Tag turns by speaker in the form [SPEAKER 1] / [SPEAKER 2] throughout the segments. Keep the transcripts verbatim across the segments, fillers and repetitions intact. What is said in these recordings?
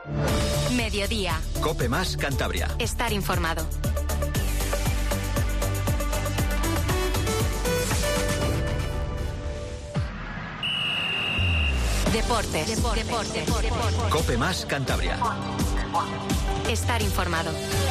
[SPEAKER 1] Mediodía.
[SPEAKER 2] Cope Más Cantabria.
[SPEAKER 1] Estar informado. Deportes. Deportes. Deportes. Deportes.
[SPEAKER 2] Cope Más Cantabria.
[SPEAKER 1] Estar informado.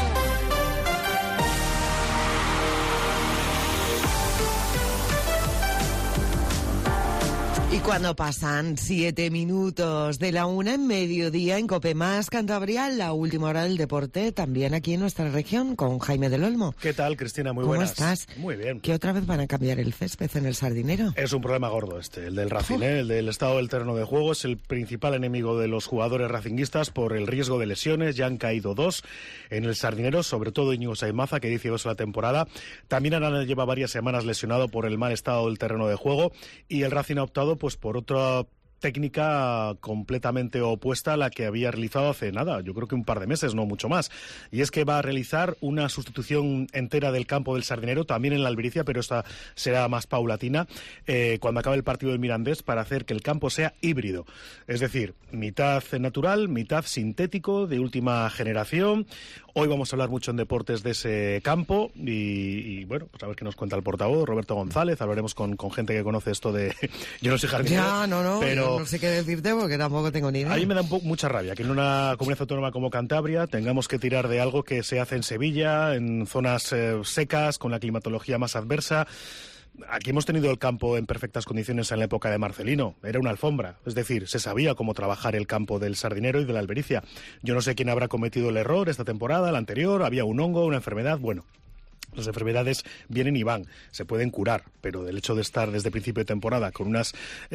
[SPEAKER 3] Y cuando pasan siete minutos de la una en mediodía en Cope Más Cantabria, la última hora del deporte, también aquí en nuestra región, con Jaime del Olmo.
[SPEAKER 4] ¿Qué tal, Cristina? Muy
[SPEAKER 3] ¿Cómo
[SPEAKER 4] buenas.
[SPEAKER 3] estás?
[SPEAKER 4] Muy bien.
[SPEAKER 3] ¿Que otra vez van a cambiar el césped en el Sardinero?
[SPEAKER 4] Es un problema gordo este, el del Racing, ¿eh? El del estado del terreno de juego. Es el principal enemigo de los jugadores racinguistas por el riesgo de lesiones. Ya han caído dos en el Sardinero, sobre todo Íñigo Saimaza, que dice eso la temporada. También Arana lleva varias semanas lesionado por el mal estado del terreno de juego, y el Racing ha optado pues por otra técnica completamente opuesta a la que había realizado hace nada, yo creo que un par de meses, no mucho más. Y es que va a realizar una sustitución entera del campo del Sardinero, también en la Albericia, pero esta será más paulatina, eh, cuando acabe el partido del Mirandés, para hacer que el campo sea híbrido. Es decir, mitad natural, mitad sintético, de última generación. Hoy vamos a hablar mucho en deportes de ese campo y, y bueno, pues a ver qué nos cuenta el portavoz, Roberto González. Hablaremos con, con gente que conoce esto de... Yo no soy jardinero,
[SPEAKER 3] Ya, no, no,
[SPEAKER 4] pero...
[SPEAKER 3] no sé qué decirte porque tampoco tengo ni idea.
[SPEAKER 4] A mí me da un poco, mucha rabia que en una comunidad autónoma como Cantabria tengamos que tirar de algo que se hace en Sevilla, en zonas eh, secas, con la climatología más adversa. Aquí hemos tenido el campo en perfectas condiciones en la época de Marcelino. Era una alfombra. Es decir, se sabía cómo trabajar el campo del Sardinero y de la Albericia. Yo no sé quién habrá cometido el error esta temporada, la anterior. Había un hongo, una enfermedad. Bueno, las enfermedades vienen y van, se pueden curar, pero el hecho de estar desde principio de temporada con unas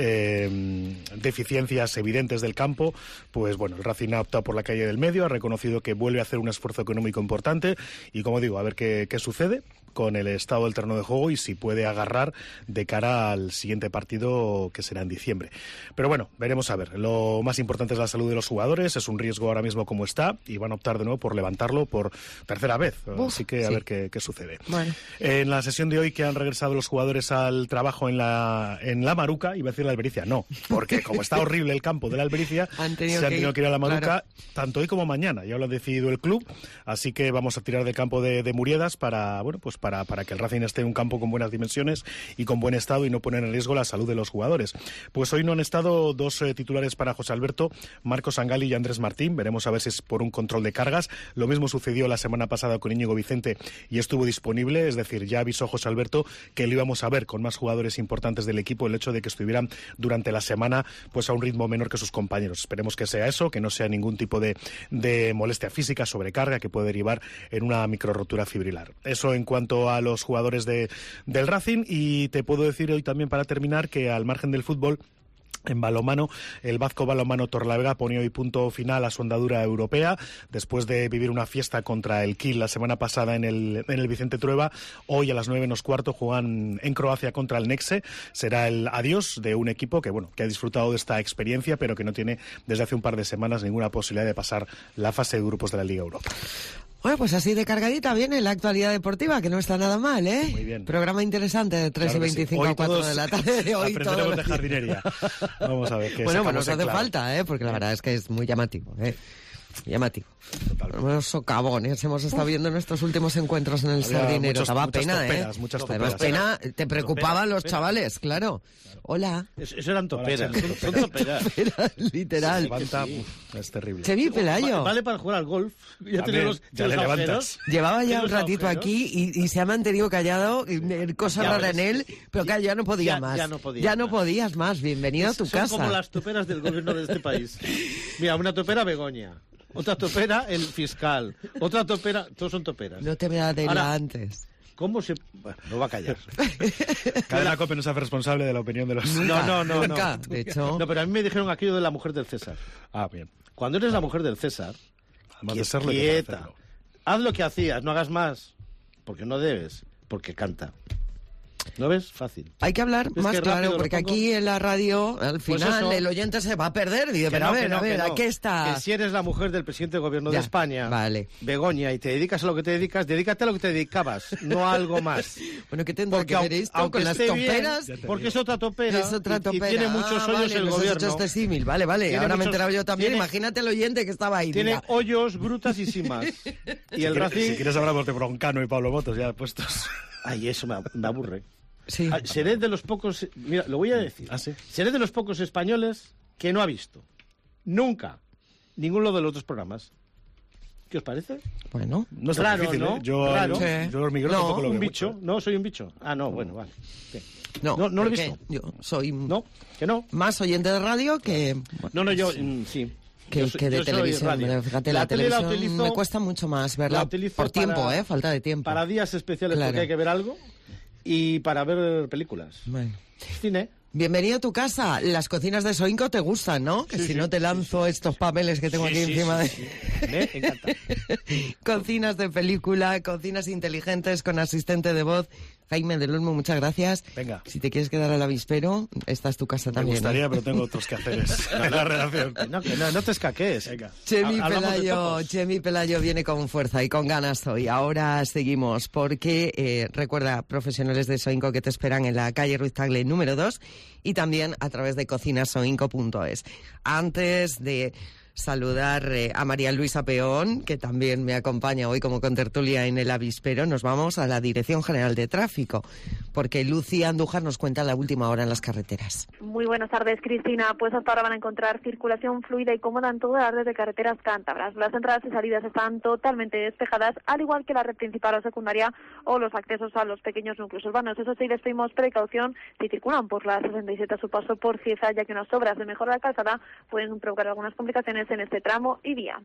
[SPEAKER 4] eh, deficiencias evidentes del campo, pues bueno, el Racing ha optado por la calle del medio, ha reconocido que vuelve a hacer un esfuerzo económico importante y, como digo, a ver qué, qué sucede con el estado del terreno de juego y si puede agarrar de cara al siguiente partido, que será en diciembre. Pero bueno, veremos a ver. Lo más importante es la salud de los jugadores, es un riesgo ahora mismo como está, y van a optar de nuevo por levantarlo por tercera vez. Uf, Así que a sí. ver qué, qué sucede.
[SPEAKER 3] Bueno.
[SPEAKER 4] En la sesión de hoy, que han regresado los jugadores al trabajo en la en la Maruca, iba a decir la Albericia, no, porque como está horrible el campo de la Albericia,
[SPEAKER 3] han
[SPEAKER 4] se han tenido que ir a la Maruca, claro, tanto hoy como mañana, ya lo ha decidido el club, así que vamos a tirar del campo de, de Muriedas para, bueno, pues para, para que el Racing esté en un campo con buenas dimensiones y con buen estado y no poner en riesgo la salud de los jugadores. Pues hoy no han estado dos eh, titulares para José Alberto, Marcos Angali y Andrés Martín. Veremos a ver si es por un control de cargas. Lo mismo sucedió la semana pasada con Íñigo Vicente y estuvo disponible, es decir, ya avisó José Alberto que lo íbamos a ver con más jugadores importantes del equipo, el hecho de que estuvieran durante la semana pues a un ritmo menor que sus compañeros. Esperemos que sea eso, que no sea ningún tipo de, de molestia física, sobrecarga que puede derivar en una microrotura fibrilar. Eso en cuanto a los jugadores de, del Racing. Y te puedo decir hoy también, para terminar, que al margen del fútbol, en balonmano, el Vasco Balonmano Torrelavega pone hoy punto final a su andadura europea, después de vivir una fiesta contra el Kiel la semana pasada en el, en el Vicente Trueba. Hoy a las nueve menos cuarto juegan en Croacia contra el Nexe. Será el adiós de un equipo que, bueno, que ha disfrutado de esta experiencia, pero que no tiene desde hace un par de semanas ninguna posibilidad de pasar la fase de grupos de la Liga Europa.
[SPEAKER 3] Bueno, pues así de cargadita viene la actualidad deportiva, que no está nada mal, ¿eh?
[SPEAKER 4] Muy bien.
[SPEAKER 3] Programa interesante de tres
[SPEAKER 4] claro
[SPEAKER 3] y veinticinco
[SPEAKER 4] sí.
[SPEAKER 3] a cuatro de la tarde de hoy.
[SPEAKER 4] Aprenderemos de jardinería. Vamos a ver qué
[SPEAKER 3] Bueno, pues nos hace
[SPEAKER 4] claro.
[SPEAKER 3] falta, ¿eh? Porque la verdad es que es muy llamativo, ¿eh? Llamativo. Los socavones hemos estado viendo en estos últimos encuentros en el
[SPEAKER 4] Había
[SPEAKER 3] Sardinero.
[SPEAKER 4] muchos,
[SPEAKER 3] Daba
[SPEAKER 4] muchas
[SPEAKER 3] pena,
[SPEAKER 4] toperas,
[SPEAKER 3] ¿eh?
[SPEAKER 4] Muchas
[SPEAKER 3] Además,
[SPEAKER 4] toperas.
[SPEAKER 3] pena, te preocupaban
[SPEAKER 5] Topera,
[SPEAKER 3] los
[SPEAKER 5] topera.
[SPEAKER 3] chavales, claro. Hola.
[SPEAKER 5] Eso, eso eran toperas.
[SPEAKER 4] Hola,
[SPEAKER 5] Son, son toperas.
[SPEAKER 3] Toperas, literal.
[SPEAKER 4] Levanta, uf, es terrible.
[SPEAKER 3] Se vi Pelayo.
[SPEAKER 5] Va- Vale para jugar al golf. Ya
[SPEAKER 4] También,
[SPEAKER 5] tiene los,
[SPEAKER 4] ya
[SPEAKER 5] los
[SPEAKER 4] le
[SPEAKER 5] agujeros.
[SPEAKER 4] levantas.
[SPEAKER 3] Llevaba ya
[SPEAKER 5] Tiene
[SPEAKER 3] un
[SPEAKER 5] los
[SPEAKER 3] ratito
[SPEAKER 5] agujeros.
[SPEAKER 3] aquí y, y se ha mantenido callado, y, eh, cosa
[SPEAKER 5] Ya
[SPEAKER 3] rara
[SPEAKER 5] ves.
[SPEAKER 3] en él, pero claro, ya no podía
[SPEAKER 5] Ya-
[SPEAKER 3] más.
[SPEAKER 5] ya no podía
[SPEAKER 3] Ya no
[SPEAKER 5] más.
[SPEAKER 3] podías más. Bienvenido a tu
[SPEAKER 5] Son
[SPEAKER 3] casa.
[SPEAKER 5] como las toperas del gobierno de este país. Mira, una topera Begoña, otra topera el fiscal, otra topera... Todos son toperas.
[SPEAKER 3] No te me da
[SPEAKER 5] Ahora,
[SPEAKER 3] antes.
[SPEAKER 5] ¿Cómo se...? Bueno, no va a callar.
[SPEAKER 4] Cadena COPE no se hace responsable de la opinión de los...
[SPEAKER 3] Nunca,
[SPEAKER 5] no, no,
[SPEAKER 3] nunca.
[SPEAKER 5] no.
[SPEAKER 3] De hecho,
[SPEAKER 5] No, pero a mí me dijeron aquello de la mujer del César.
[SPEAKER 4] Ah, bien.
[SPEAKER 5] Cuando eres la mujer del César,
[SPEAKER 4] Además de serlo, hay que
[SPEAKER 5] quieta,
[SPEAKER 4] hacerlo.
[SPEAKER 5] haz lo que hacías, no hagas más, porque no debes, porque canta. ¿No ves? Fácil.
[SPEAKER 3] Hay que hablar
[SPEAKER 5] ¿Ves
[SPEAKER 3] más
[SPEAKER 5] qué
[SPEAKER 3] claro,
[SPEAKER 5] rápido lo
[SPEAKER 3] porque
[SPEAKER 5] pongo?
[SPEAKER 3] aquí en la radio, al
[SPEAKER 5] Pues
[SPEAKER 3] final,
[SPEAKER 5] eso.
[SPEAKER 3] el oyente se va a perder. Dice,
[SPEAKER 5] Que
[SPEAKER 3] pero
[SPEAKER 5] no,
[SPEAKER 3] a ver,
[SPEAKER 5] que no,
[SPEAKER 3] a ver,
[SPEAKER 5] que
[SPEAKER 3] ¿a
[SPEAKER 5] no.
[SPEAKER 3] qué está?
[SPEAKER 5] Que si eres la mujer del presidente del gobierno
[SPEAKER 3] Ya,
[SPEAKER 5] de España,
[SPEAKER 3] vale.
[SPEAKER 5] Begoña, y te dedicas a lo que te dedicas, dedícate a lo que te dedicabas, no a algo más.
[SPEAKER 3] Bueno, ¿qué tendrá
[SPEAKER 5] Porque
[SPEAKER 3] que ver
[SPEAKER 5] aunque-
[SPEAKER 3] esto
[SPEAKER 5] aunque
[SPEAKER 3] con las
[SPEAKER 5] esté bien,
[SPEAKER 3] toperas?
[SPEAKER 5] porque es otra topera,
[SPEAKER 3] Es otra
[SPEAKER 5] y- y,
[SPEAKER 3] topera.
[SPEAKER 5] tiene muchos
[SPEAKER 3] Ah,
[SPEAKER 5] hoyos
[SPEAKER 3] vale,
[SPEAKER 5] el
[SPEAKER 3] nos has
[SPEAKER 5] gobierno.
[SPEAKER 3] hecho este símil. Vale, vale,
[SPEAKER 5] Tiene
[SPEAKER 3] ahora me he
[SPEAKER 5] muchos-
[SPEAKER 3] enterado yo también.
[SPEAKER 5] tiene-
[SPEAKER 3] Imagínate el oyente que estaba ahí.
[SPEAKER 5] Tiene
[SPEAKER 3] mira.
[SPEAKER 5] hoyos brutas y sin más. Y
[SPEAKER 4] Si
[SPEAKER 5] el
[SPEAKER 4] quieres,
[SPEAKER 5] Racing...
[SPEAKER 4] si quieres hablamos de Broncano y Pablo Motos ya puestos.
[SPEAKER 5] Ay, eso me, me aburre.
[SPEAKER 3] Sí.
[SPEAKER 5] Ah, seré de los pocos... Mira, lo voy a decir.
[SPEAKER 4] ¿Ah, sí?
[SPEAKER 5] Seré de los pocos españoles que no ha visto nunca ninguno de los otros programas. ¿Qué os parece?
[SPEAKER 3] Bueno,
[SPEAKER 4] No es tan
[SPEAKER 5] Raro,
[SPEAKER 4] difícil,
[SPEAKER 5] ¿no?
[SPEAKER 4] ¿eh? Yo,
[SPEAKER 5] Raro.
[SPEAKER 3] Sí.
[SPEAKER 4] yo hormiguero
[SPEAKER 3] No,
[SPEAKER 4] tampoco lo
[SPEAKER 5] ¿Un
[SPEAKER 4] veo
[SPEAKER 5] bicho?
[SPEAKER 4] mucho, ¿eh?
[SPEAKER 5] No, soy un bicho. Ah, no, bueno, vale. Bien.
[SPEAKER 3] no,
[SPEAKER 5] No, no lo he
[SPEAKER 3] porque
[SPEAKER 5] visto.
[SPEAKER 3] Yo soy
[SPEAKER 5] No, que no.
[SPEAKER 3] más oyente de radio que... bueno,
[SPEAKER 5] No, no, yo mm, sí.
[SPEAKER 3] Que,
[SPEAKER 5] Yo soy-
[SPEAKER 3] que de
[SPEAKER 5] yo soy
[SPEAKER 3] televisión.
[SPEAKER 5] radio.
[SPEAKER 3] Pero fíjate, la,
[SPEAKER 5] tele
[SPEAKER 3] televisión
[SPEAKER 5] utilizo-
[SPEAKER 3] me cuesta mucho más
[SPEAKER 5] la
[SPEAKER 3] verla
[SPEAKER 5] utilizo
[SPEAKER 3] por tiempo,
[SPEAKER 5] para-
[SPEAKER 3] ¿eh? Falta de tiempo.
[SPEAKER 5] Para días especiales
[SPEAKER 3] Claro.
[SPEAKER 5] porque hay que ver algo y para ver películas.
[SPEAKER 3] Bueno.
[SPEAKER 5] Cine.
[SPEAKER 3] Bienvenido a tu casa. Las cocinas de Soinco te gustan, ¿no? Que
[SPEAKER 5] Sí,
[SPEAKER 3] si
[SPEAKER 5] sí,
[SPEAKER 3] no te lanzo estos papeles que tengo
[SPEAKER 5] Sí,
[SPEAKER 3] aquí
[SPEAKER 5] sí,
[SPEAKER 3] encima
[SPEAKER 5] sí,
[SPEAKER 3] de...
[SPEAKER 5] sí. Me encanta.
[SPEAKER 3] Cocinas de película, cocinas inteligentes con asistente de voz. Jaime del Olmo, muchas gracias.
[SPEAKER 4] Venga.
[SPEAKER 3] Si te quieres quedar al avispero, esta es tu casa
[SPEAKER 4] Me
[SPEAKER 3] también.
[SPEAKER 4] gustaría,
[SPEAKER 3] ¿no?
[SPEAKER 4] pero tengo otros quehaceres en la redacción.
[SPEAKER 5] No, que no, no te escaques.
[SPEAKER 4] Venga.
[SPEAKER 3] Chemi
[SPEAKER 5] Hablamos de
[SPEAKER 3] Pelayo,
[SPEAKER 5] topos.
[SPEAKER 3] Chemi Pelayo viene con fuerza y con ganas hoy. Ahora seguimos porque, eh, recuerda, profesionales de Soinco que te esperan en la calle Ruiz Tagle número dos y también a través de cocinasoinco punto es. Antes de saludar eh, a María Luisa Peón, que también me acompaña hoy como contertulia en el avispero, nos vamos a la Dirección General de Tráfico, porque Lucía Andújar nos cuenta la última hora en las carreteras.
[SPEAKER 6] Muy buenas tardes, Cristina. Pues hasta ahora van a encontrar circulación fluida y cómoda en todas las redes de carreteras cántabras. Las entradas y salidas están totalmente despejadas, al igual que la red principal o secundaria o los accesos a los pequeños núcleos urbanos. Eso sí, les pedimos precaución si circulan por la sesenta y siete a su paso por Cieza, ya que unas obras de mejora de la calzada pueden provocar algunas complicaciones en este tramo y vía.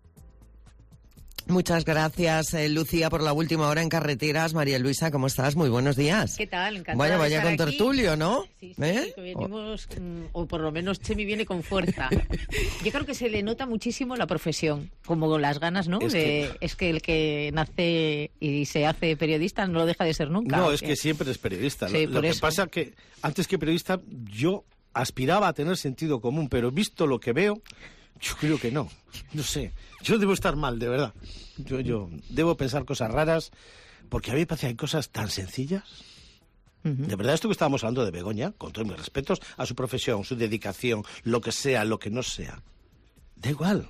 [SPEAKER 3] Muchas gracias, eh, Lucía, por la última hora en carreteras. María Luisa, ¿cómo estás? Muy buenos días.
[SPEAKER 7] ¿Qué tal? Encantada
[SPEAKER 3] Vaya,
[SPEAKER 7] de
[SPEAKER 3] vaya
[SPEAKER 7] estar
[SPEAKER 3] con
[SPEAKER 7] aquí.
[SPEAKER 3] tertulio, ¿no?
[SPEAKER 7] Sí, sí,
[SPEAKER 3] ¿Eh?
[SPEAKER 7] que venimos, mm, o por lo menos Chemi viene con fuerza. Yo creo que se le nota muchísimo la profesión, como las ganas, ¿no?
[SPEAKER 5] Es
[SPEAKER 7] De-
[SPEAKER 5] que-
[SPEAKER 7] es que el que nace y se hace periodista no lo deja de ser nunca.
[SPEAKER 5] No,
[SPEAKER 7] ¿o
[SPEAKER 5] es
[SPEAKER 7] qué?
[SPEAKER 5] que siempre es periodista.
[SPEAKER 7] Sí,
[SPEAKER 5] lo
[SPEAKER 7] por
[SPEAKER 5] lo que
[SPEAKER 7] eso.
[SPEAKER 5] pasa que antes que periodista yo aspiraba a tener sentido común, pero visto lo que veo, yo creo que no. No sé. Yo debo estar mal, de verdad. Yo, yo debo pensar cosas raras, porque a mí me parece que hay cosas tan sencillas.
[SPEAKER 7] Ujú.
[SPEAKER 5] De verdad, esto que estábamos hablando de Begoña, con todos mis respetos a su profesión, su dedicación, lo que sea, lo que no sea. Da igual.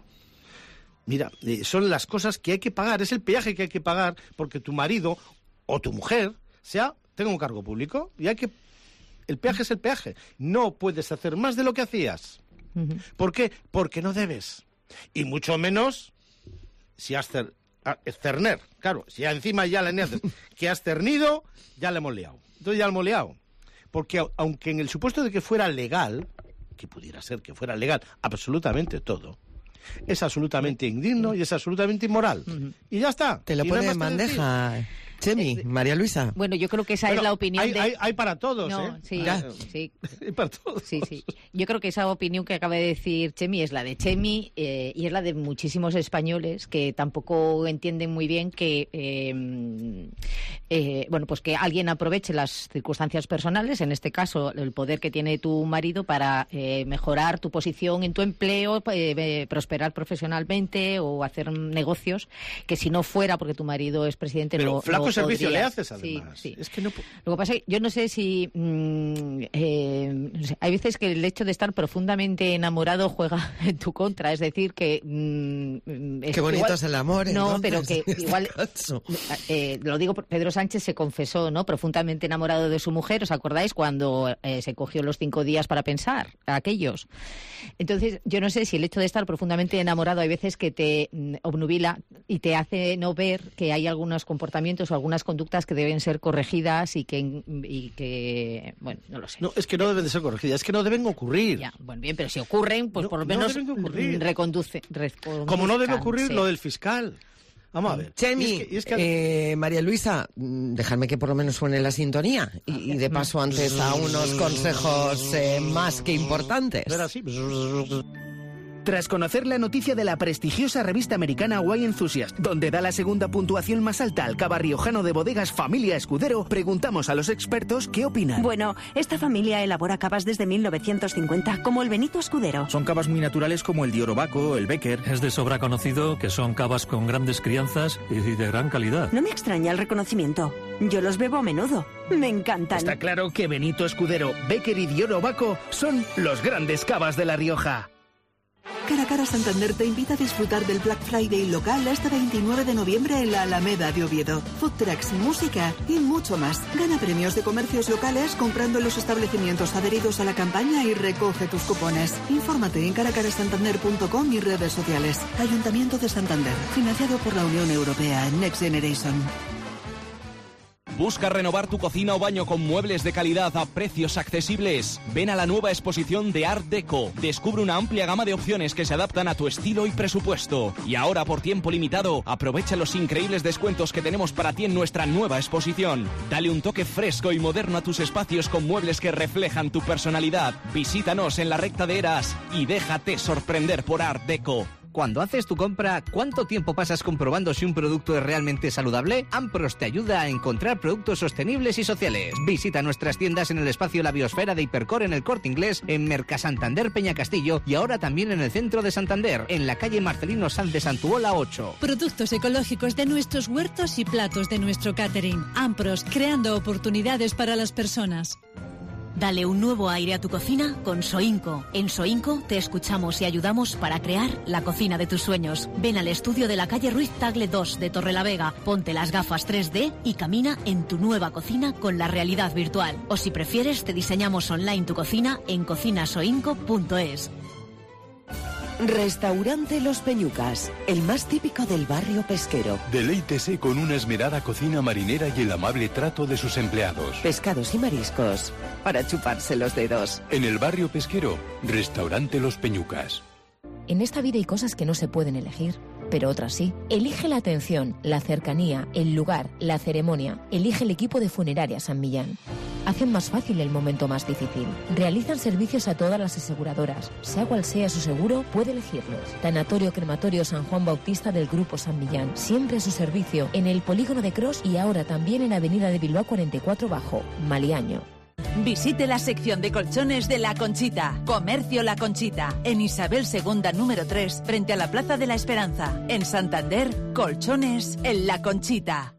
[SPEAKER 5] Mira, eh, son las cosas que hay que pagar, es el peaje que hay que pagar porque tu marido o tu mujer sea tenga un cargo público y hay que el peaje es el peaje. No puedes hacer más de lo que hacías.
[SPEAKER 7] Ujú.
[SPEAKER 5] ¿Por qué? Porque no debes. Y mucho menos si has cer- a- cerner. Claro, si encima ya le añades que has cernido, ya le hemos liado. Entonces ya le hemos liado. Porque au- aunque en el supuesto de que fuera legal, que pudiera ser que fuera legal absolutamente todo, es absolutamente indigno y es absolutamente inmoral. Y ya está.
[SPEAKER 3] Te lo
[SPEAKER 5] Y no hay
[SPEAKER 3] pone en
[SPEAKER 5] más que decir.
[SPEAKER 3] bandeja, Chemi, María Luisa.
[SPEAKER 7] Bueno, yo creo que esa
[SPEAKER 5] Pero
[SPEAKER 7] es la opinión
[SPEAKER 5] hay,
[SPEAKER 7] de...
[SPEAKER 5] hay, hay para todos,
[SPEAKER 7] No,
[SPEAKER 5] ¿eh?
[SPEAKER 7] sí,
[SPEAKER 3] Ya.
[SPEAKER 7] sí.
[SPEAKER 5] Hay para todos.
[SPEAKER 7] Sí, sí. Yo creo que esa opinión que acaba de decir Chemi es la de Chemi eh, y es la de muchísimos españoles que tampoco entienden muy bien que eh, eh, bueno, pues que alguien aproveche las circunstancias personales, en este caso el poder que tiene tu marido para eh, mejorar tu posición en tu empleo, eh, eh, prosperar profesionalmente o hacer negocios, que si no fuera porque tu marido es presidente
[SPEAKER 5] Pero
[SPEAKER 7] no,
[SPEAKER 5] flaco
[SPEAKER 7] no
[SPEAKER 5] servicio
[SPEAKER 7] podrías.
[SPEAKER 5] le haces,
[SPEAKER 7] Sí,
[SPEAKER 5] además.
[SPEAKER 7] sí.
[SPEAKER 5] Es que no... pu-
[SPEAKER 7] Lo que pasa es que yo no sé si mm, eh, no sé, hay veces que el hecho de estar profundamente enamorado juega en tu contra, es decir que mm, es
[SPEAKER 3] Qué bonito
[SPEAKER 7] igual-
[SPEAKER 3] es el amor.
[SPEAKER 7] no,
[SPEAKER 3] entonces,
[SPEAKER 7] pero que
[SPEAKER 3] en este
[SPEAKER 7] igual
[SPEAKER 3] caso.
[SPEAKER 7] eh, lo digo, Pedro Sánchez se confesó, ¿no? Profundamente enamorado de su mujer, ¿os acordáis? Cuando eh, se cogió los cinco días para pensar, a aquellos. Entonces, yo no sé si el hecho de estar profundamente enamorado hay veces que te mm, obnubila y te hace no ver que hay algunos comportamientos o algunas conductas que deben ser corregidas y que, y que bueno, no lo sé.
[SPEAKER 5] No, es que no deben de ser corregidas, es que no deben ocurrir.
[SPEAKER 7] Ya, bueno, bien, pero si ocurren, pues
[SPEAKER 5] No,
[SPEAKER 7] por lo
[SPEAKER 5] no
[SPEAKER 7] menos
[SPEAKER 5] deben de ocurrir.
[SPEAKER 7] mm, reconduce, reconduzcan,
[SPEAKER 5] Como no debe ocurrir
[SPEAKER 7] sí.
[SPEAKER 5] lo del fiscal. Vamos a ver.
[SPEAKER 3] Chemi,
[SPEAKER 5] Y es que- y es que-
[SPEAKER 3] eh, María Luisa, mm, dejadme que por lo menos suene la sintonía y, y de paso antes a unos consejos eh, más que importantes.
[SPEAKER 5] ¿No era así?
[SPEAKER 8] Tras conocer la noticia de la prestigiosa revista americana Wine Enthusiast, donde da la segunda puntuación más alta al cava riojano de bodegas Familia Escudero, preguntamos a los expertos qué opinan.
[SPEAKER 9] Bueno, esta familia elabora cavas desde mil novecientos cincuenta, como el Benito Escudero.
[SPEAKER 10] Son cavas muy naturales como el Diorobaco, el Becker.
[SPEAKER 11] Es de sobra conocido que son cavas con grandes crianzas y de gran calidad.
[SPEAKER 9] No me extraña el reconocimiento. Yo los bebo a menudo. Me encantan.
[SPEAKER 8] Está claro que Benito Escudero, Becker y Diorobaco son los grandes cavas de La Rioja.
[SPEAKER 12] Cara a Cara Santander te invita a disfrutar del Black Friday local este veintinueve de noviembre en la Alameda de Oviedo. Food trucks, música y mucho más. Gana premios de comercios locales comprando en los establecimientos adheridos a la campaña y recoge tus cupones. Infórmate en cara cara santander punto com y redes sociales. Ayuntamiento de Santander, financiado por la Unión Europea Next Generation.
[SPEAKER 13] ¿Busca renovar tu cocina o baño con muebles de calidad a precios accesibles? Ven a la nueva exposición de Art Deco. Descubre una amplia gama de opciones que se adaptan a tu estilo y presupuesto. Y ahora, por tiempo limitado, aprovecha los increíbles descuentos que tenemos para ti en nuestra nueva exposición. Dale un toque fresco y moderno a tus espacios con muebles que reflejan tu personalidad. Visítanos en la recta de Eras y déjate sorprender por Art Deco.
[SPEAKER 14] Cuando haces tu compra, ¿cuánto tiempo pasas comprobando si un producto es realmente saludable? Ampros te ayuda a encontrar productos sostenibles y sociales. Visita nuestras tiendas en el espacio La Biosfera de Hipercor en el Corte Inglés, en Mercasantander Peñacastillo y ahora también en el centro de Santander, en la calle Marcelino Sanz de Santuola ocho.
[SPEAKER 15] Productos ecológicos de nuestros huertos y platos de nuestro catering. Ampros, creando oportunidades para las personas.
[SPEAKER 16] Dale un nuevo aire a tu cocina con Soinco. En Soinco te escuchamos y ayudamos para crear la cocina de tus sueños. Ven al estudio de la calle Ruiz Tagle dos de Torrelavega, ponte las gafas tres D y camina en tu nueva cocina con la realidad virtual. O si prefieres, te diseñamos online tu cocina en cocinasoinco punto es.
[SPEAKER 17] Restaurante Los Peñucas, el más típico del barrio pesquero.
[SPEAKER 18] Deleítese con una esmerada cocina marinera y el amable trato de sus empleados.
[SPEAKER 17] Pescados y mariscos, para chuparse los dedos.
[SPEAKER 18] En el barrio pesquero, Restaurante Los Peñucas.
[SPEAKER 19] En esta vida hay cosas que no se pueden elegir, pero otras sí. Elige la atención, la cercanía, el lugar, la ceremonia. Elige el equipo de Funeraria San Millán. Hacen más fácil el momento más difícil. Realizan servicios a todas las aseguradoras. Sea cual sea su seguro, puede elegirlos. Tanatorio Crematorio San Juan Bautista del Grupo San Millán. Siempre a su servicio en el Polígono de Cros y ahora también en Avenida de Bilbao cuarenta y cuatro Bajo, Maliaño.
[SPEAKER 20] Visite la sección de colchones de La Conchita. Comercio La Conchita. En Isabel segunda número tres, frente a la Plaza de la Esperanza. En Santander, colchones en La Conchita.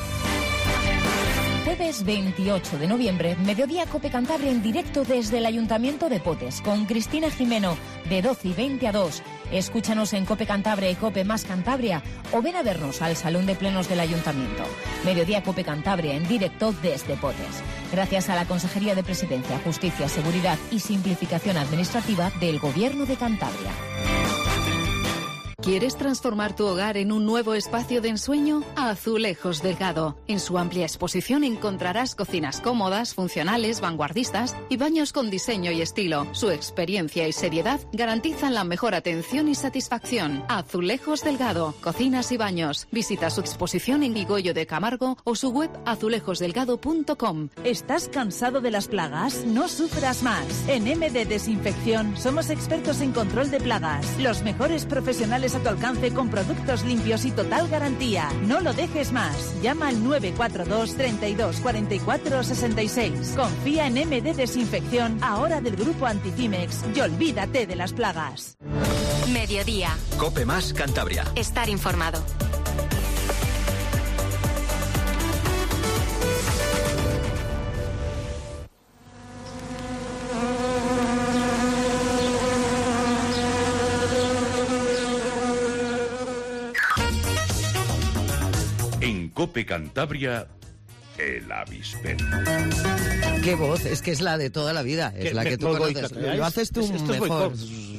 [SPEAKER 19] Jueves veintiocho de noviembre, Mediodía Cope Cantabria en directo desde el Ayuntamiento de Potes, con Cristina Jimeno, de doce y veinte a dos. Escúchanos en Cope Cantabria y Cope Más Cantabria o ven a vernos al Salón de Plenos del Ayuntamiento. Mediodía Cope Cantabria en directo desde Potes. Gracias a la Consejería de Presidencia, Justicia, Seguridad y Simplificación Administrativa del Gobierno de Cantabria.
[SPEAKER 21] ¿Quieres transformar tu hogar en un nuevo espacio de ensueño? Azulejos Delgado. En su amplia exposición encontrarás cocinas cómodas, funcionales, vanguardistas y baños con diseño y estilo. Su experiencia y seriedad garantizan la mejor atención y satisfacción. Azulejos Delgado. Cocinas y baños. Visita su exposición en Guigollo de Camargo o su web azulejos delgado punto com.
[SPEAKER 20] ¿Estás cansado de las plagas? No sufras más. En M D Desinfección somos expertos en control de plagas. Los mejores profesionales a tu alcance con productos limpios y total garantía. No lo dejes más. Llama al nueve cuatro dos, treinta y dos, cuarenta y cuatro, sesenta y seis. Confía en M D Desinfección, ahora del grupo Anticimex, y olvídate de las plagas.
[SPEAKER 1] Mediodía.
[SPEAKER 2] Cope Más Cantabria.
[SPEAKER 1] Estar informado.
[SPEAKER 18] Cope Cantabria, el avispero.
[SPEAKER 3] Qué voz, es que es la de toda la vida, es la que tú conoces. Lo haces tú mejor.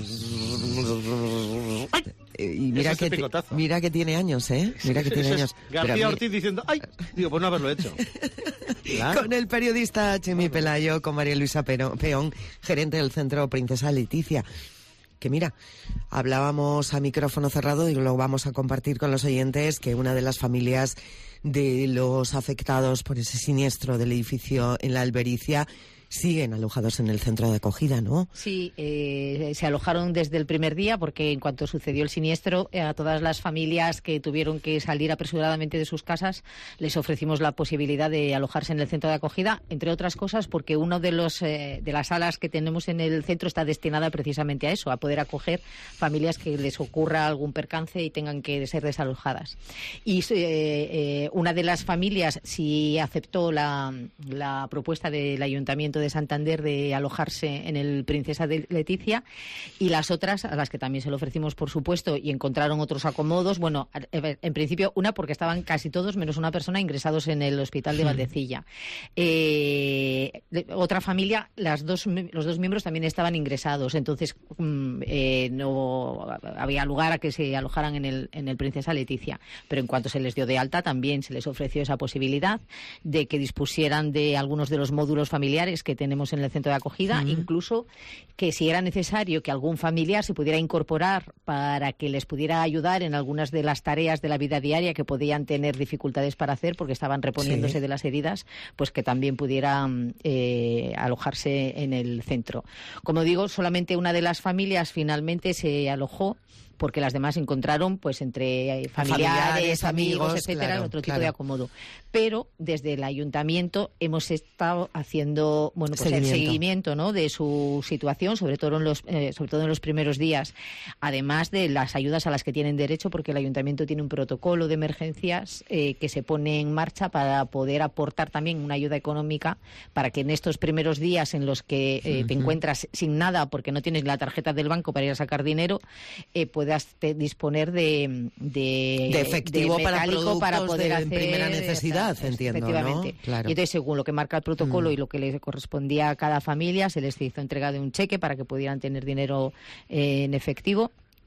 [SPEAKER 3] Y mira que, mira que tiene años, ¿eh? Mira que tiene
[SPEAKER 5] Eso
[SPEAKER 3] años.
[SPEAKER 5] Es García Ortiz diciendo, ¡ay! Digo, pues no haberlo hecho. Claro.
[SPEAKER 3] Con el periodista Chemi Pelayo, con María Luisa Peón, gerente del Centro Princesa Leticia. Que mira, hablábamos a micrófono cerrado y lo vamos a compartir con los oyentes, que una de las familias de los afectados por ese siniestro del edificio en la Albericia siguen alojados en el centro de acogida, ¿no?
[SPEAKER 7] Sí, eh, se alojaron desde el primer día porque en cuanto sucedió el siniestro, eh, a todas las familias que tuvieron que salir apresuradamente de sus casas les ofrecimos la posibilidad de alojarse en el centro de acogida, entre otras cosas porque uno de los eh, de las salas que tenemos en el centro está destinada precisamente a eso, a poder acoger familias que les ocurra algún percance y tengan que ser desalojadas. Y eh, eh, una de las familias sí aceptó la, la propuesta del Ayuntamiento de Santander de alojarse en el Princesa de Leticia, y las otras, a las que también se lo ofrecimos, por supuesto, y encontraron otros acomodos, bueno, en principio una porque estaban casi todos, menos una persona, ingresados en el hospital de Valdecilla. Eh, otra familia, las dos, los dos miembros también estaban ingresados, entonces eh, no había lugar a que se alojaran en el, en el Princesa Leticia, pero en cuanto se les dio de alta también se les ofreció esa posibilidad de que dispusieran de algunos de los módulos familiares que tenemos en el centro de acogida, uh-huh. incluso que si era necesario que algún familiar se pudiera incorporar para que les pudiera ayudar en algunas de las tareas de la vida diaria que podían tener dificultades para hacer porque estaban reponiéndose sí. de las heridas, pues que también pudieran eh, alojarse en el centro. Como digo, solamente una de las familias finalmente se alojó porque las demás encontraron, pues, entre familiares, familiares amigos, amigos, etcétera, claro, otro tipo claro. de acomodo. Pero desde el ayuntamiento hemos estado haciendo, bueno, pues seguimiento. el seguimiento, ¿no?, de su situación, sobre todo en los, eh, sobre todo en los primeros días, además de las ayudas a las que tienen derecho, porque el ayuntamiento tiene un protocolo de emergencias eh, que se pone en marcha para poder aportar también una ayuda económica para que en estos primeros días en los que eh, uh-huh. te encuentras sin nada porque no tienes la tarjeta del banco para ir a sacar dinero, eh, puedas te, disponer de, de,
[SPEAKER 3] de efectivo
[SPEAKER 7] de
[SPEAKER 3] para productos
[SPEAKER 7] para poder
[SPEAKER 3] de
[SPEAKER 7] hacer
[SPEAKER 3] primera necesidad, esa, entiendo,
[SPEAKER 7] efectivamente.
[SPEAKER 3] ¿no? Claro.
[SPEAKER 7] Y entonces, según lo que marca el protocolo
[SPEAKER 3] mm.
[SPEAKER 7] y lo que le correspondía a cada familia, se les hizo entrega de un cheque para que pudieran tener dinero eh, en efectivo.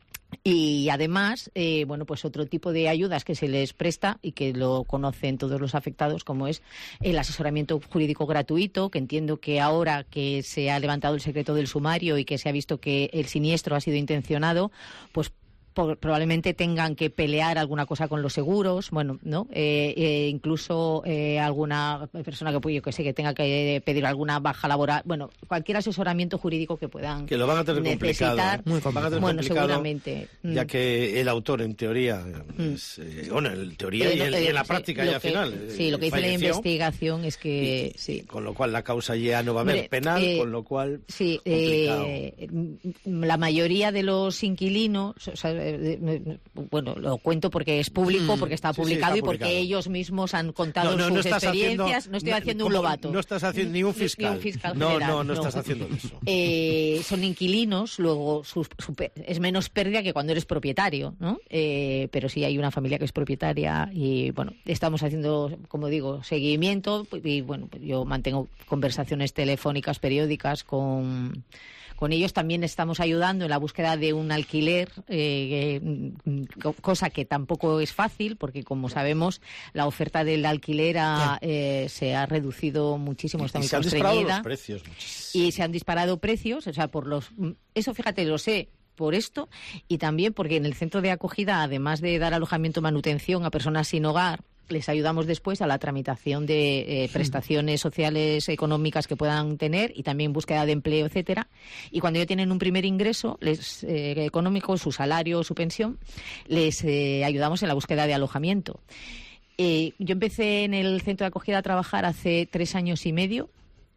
[SPEAKER 7] Y además, eh, bueno, pues otro tipo de ayudas que se les presta y que lo conocen todos los afectados, como es el asesoramiento jurídico gratuito, que entiendo que ahora que se ha levantado el secreto del sumario y que se ha visto que el siniestro ha sido intencionado, pues probablemente tengan que pelear alguna cosa con los seguros, bueno, ¿no? Eh, eh, incluso eh, alguna persona que, yo que sé, que tenga que pedir alguna baja laboral, bueno, cualquier asesoramiento jurídico que puedan
[SPEAKER 5] que lo van a tener
[SPEAKER 7] necesitar,
[SPEAKER 5] complicado, ¿eh? Van a tener
[SPEAKER 7] bueno,
[SPEAKER 5] complicado,
[SPEAKER 7] seguramente,
[SPEAKER 5] ya que el autor, en teoría, es, eh, bueno, en teoría eh, y, en, eh, y en la práctica sí, ya
[SPEAKER 7] que,
[SPEAKER 5] final,
[SPEAKER 7] sí, lo que dice la investigación es que
[SPEAKER 5] y,
[SPEAKER 7] sí,
[SPEAKER 5] con lo cual la causa ya no va a haber Hombre, penal, eh, con lo cual
[SPEAKER 7] sí, eh, la mayoría de los inquilinos, o sea, eh, bueno, lo cuento porque es público, porque está publicado sí, sí, está y porque publicado. Ellos mismos han contado no, no, sus no experiencias. Haciendo,
[SPEAKER 5] no
[SPEAKER 7] estoy haciendo un lobato.
[SPEAKER 5] No estás haciendo ni un fiscal.
[SPEAKER 7] Ni un fiscal
[SPEAKER 5] no,
[SPEAKER 7] general,
[SPEAKER 5] no, no, no
[SPEAKER 7] no
[SPEAKER 5] estás haciendo eso.
[SPEAKER 7] Eh, son inquilinos, luego su, su, es menos pérdida que cuando eres propietario, ¿no? Eh, pero sí hay una familia que es propietaria y, bueno, estamos haciendo, como digo, seguimiento y, bueno, yo mantengo conversaciones telefónicas periódicas con... Con ellos también estamos ayudando en la búsqueda de un alquiler, eh, cosa que tampoco es fácil, porque como sabemos, la oferta del alquiler ha, eh, se ha reducido muchísimo, está muy constreñida.
[SPEAKER 5] Y se han disparado los precios.
[SPEAKER 7] Y se han disparado precios, o sea, por los... Eso, fíjate, lo sé por esto, y también porque en el centro de acogida, además de dar alojamiento, manutención a personas sin hogar, les ayudamos después a la tramitación de eh, prestaciones sociales económicas que puedan tener y también búsqueda de empleo, etcétera. Y cuando ya tienen un primer ingreso les, eh, económico, su salario o su pensión, les eh, ayudamos en la búsqueda de alojamiento. Eh, yo empecé en el centro de acogida a trabajar hace tres años y medio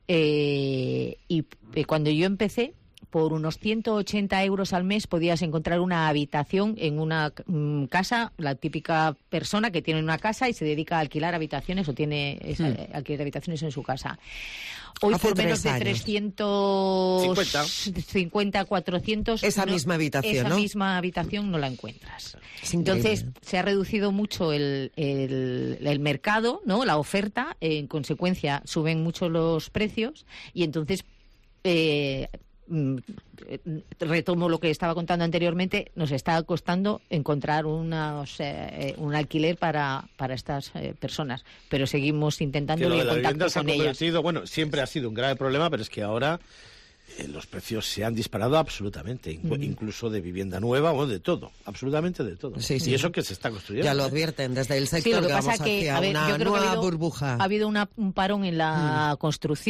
[SPEAKER 7] eh, y eh, cuando yo empecé, por unos ciento ochenta euros al mes podías encontrar una habitación en una um, casa, la típica persona que tiene una casa y se dedica a alquilar habitaciones o tiene esa, hmm. alquiler habitaciones en su casa. Hoy Hace por menos de trescientos cincuenta, cuatrocientos...
[SPEAKER 3] Esa no, misma habitación,
[SPEAKER 7] esa
[SPEAKER 3] ¿no?
[SPEAKER 7] Esa misma habitación no la encuentras. Entonces, se ha reducido mucho el, el, el mercado, ¿no? La oferta, en consecuencia suben mucho los precios y entonces... Eh, retomo lo que estaba contando anteriormente, nos está costando encontrar unos, eh, un alquiler para, para estas eh, personas, pero seguimos intentando
[SPEAKER 5] el
[SPEAKER 7] contacto con ellas.
[SPEAKER 5] Bueno, siempre ha sido un grave problema, pero es que ahora eh, los precios se han disparado absolutamente, mm. incluso de vivienda nueva o de todo, absolutamente de todo.
[SPEAKER 3] Sí, sí.
[SPEAKER 5] Y eso que se está construyendo.
[SPEAKER 3] Ya lo advierten desde el sector,
[SPEAKER 7] sí, lo que,
[SPEAKER 3] que
[SPEAKER 7] pasa
[SPEAKER 3] vamos
[SPEAKER 7] que,
[SPEAKER 3] hacia
[SPEAKER 7] a ver,
[SPEAKER 3] una
[SPEAKER 7] yo creo
[SPEAKER 3] nueva
[SPEAKER 7] que ha habido,
[SPEAKER 3] burbuja.
[SPEAKER 7] Ha habido una, un parón en la mm. construcción.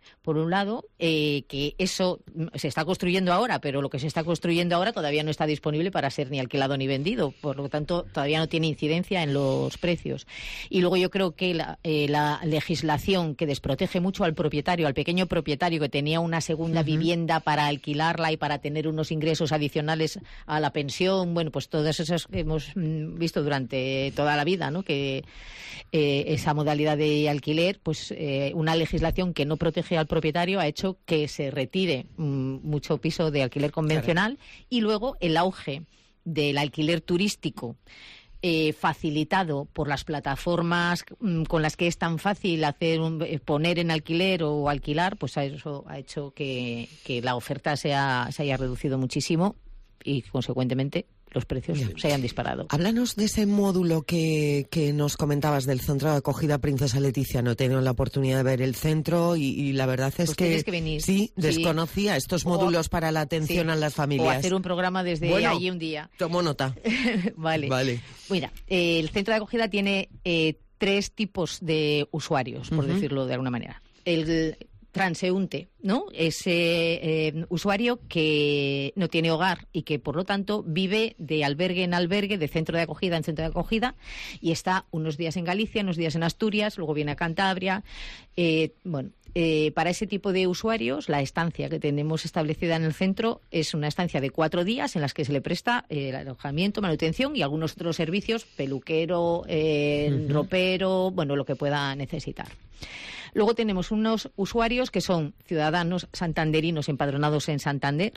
[SPEAKER 7] por un lado, eh, que eso se está construyendo ahora, pero lo que se está construyendo ahora todavía no está disponible para ser ni alquilado ni vendido, por lo tanto todavía no tiene incidencia en los precios. Y luego yo creo que la, eh, la legislación que desprotege mucho al propietario, al pequeño propietario que tenía una segunda uh-huh. vivienda para alquilarla y para tener unos ingresos adicionales a la pensión, bueno, pues todas esas que hemos visto durante toda la vida, ¿no? Que eh, esa modalidad de alquiler, pues eh, una legislación que no protege al propietario ha hecho que se retire mm, mucho piso de alquiler convencional. Claro. Y luego el auge del alquiler turístico eh, facilitado por las plataformas mm, con las que es tan fácil hacer un, eh, poner en alquiler o alquilar, pues eso ha hecho que, que la oferta sea, se haya reducido muchísimo y consecuentemente los precios Bien. se hayan disparado.
[SPEAKER 3] Háblanos de ese módulo que, que nos comentabas del centro de acogida Princesa Leticia. No he tenido la oportunidad de ver el centro y, y la verdad es
[SPEAKER 7] pues
[SPEAKER 3] que,
[SPEAKER 7] que venir.
[SPEAKER 3] sí, desconocía sí. estos módulos o, para la atención sí. a las familias.
[SPEAKER 7] O hacer un programa desde
[SPEAKER 3] bueno,
[SPEAKER 7] allí un día.
[SPEAKER 3] Tomo nota.
[SPEAKER 7] vale. vale. Mira, eh, el centro de acogida tiene eh, tres tipos de usuarios, por uh-huh. decirlo de alguna manera. El transeúnte, ¿no? Ese eh, usuario que no tiene hogar y que, por lo tanto, vive de albergue en albergue, de centro de acogida en centro de acogida, y está unos días en Galicia, unos días en Asturias, luego viene a Cantabria. Eh, bueno, eh, para ese tipo de usuarios, la estancia que tenemos establecida en el centro es una estancia de cuatro días en las que se le presta eh, el alojamiento, manutención y algunos otros servicios, peluquero, eh, uh-huh. ropero, bueno, lo que pueda necesitar. Luego tenemos unos usuarios que son ciudadanos santanderinos empadronados en Santander.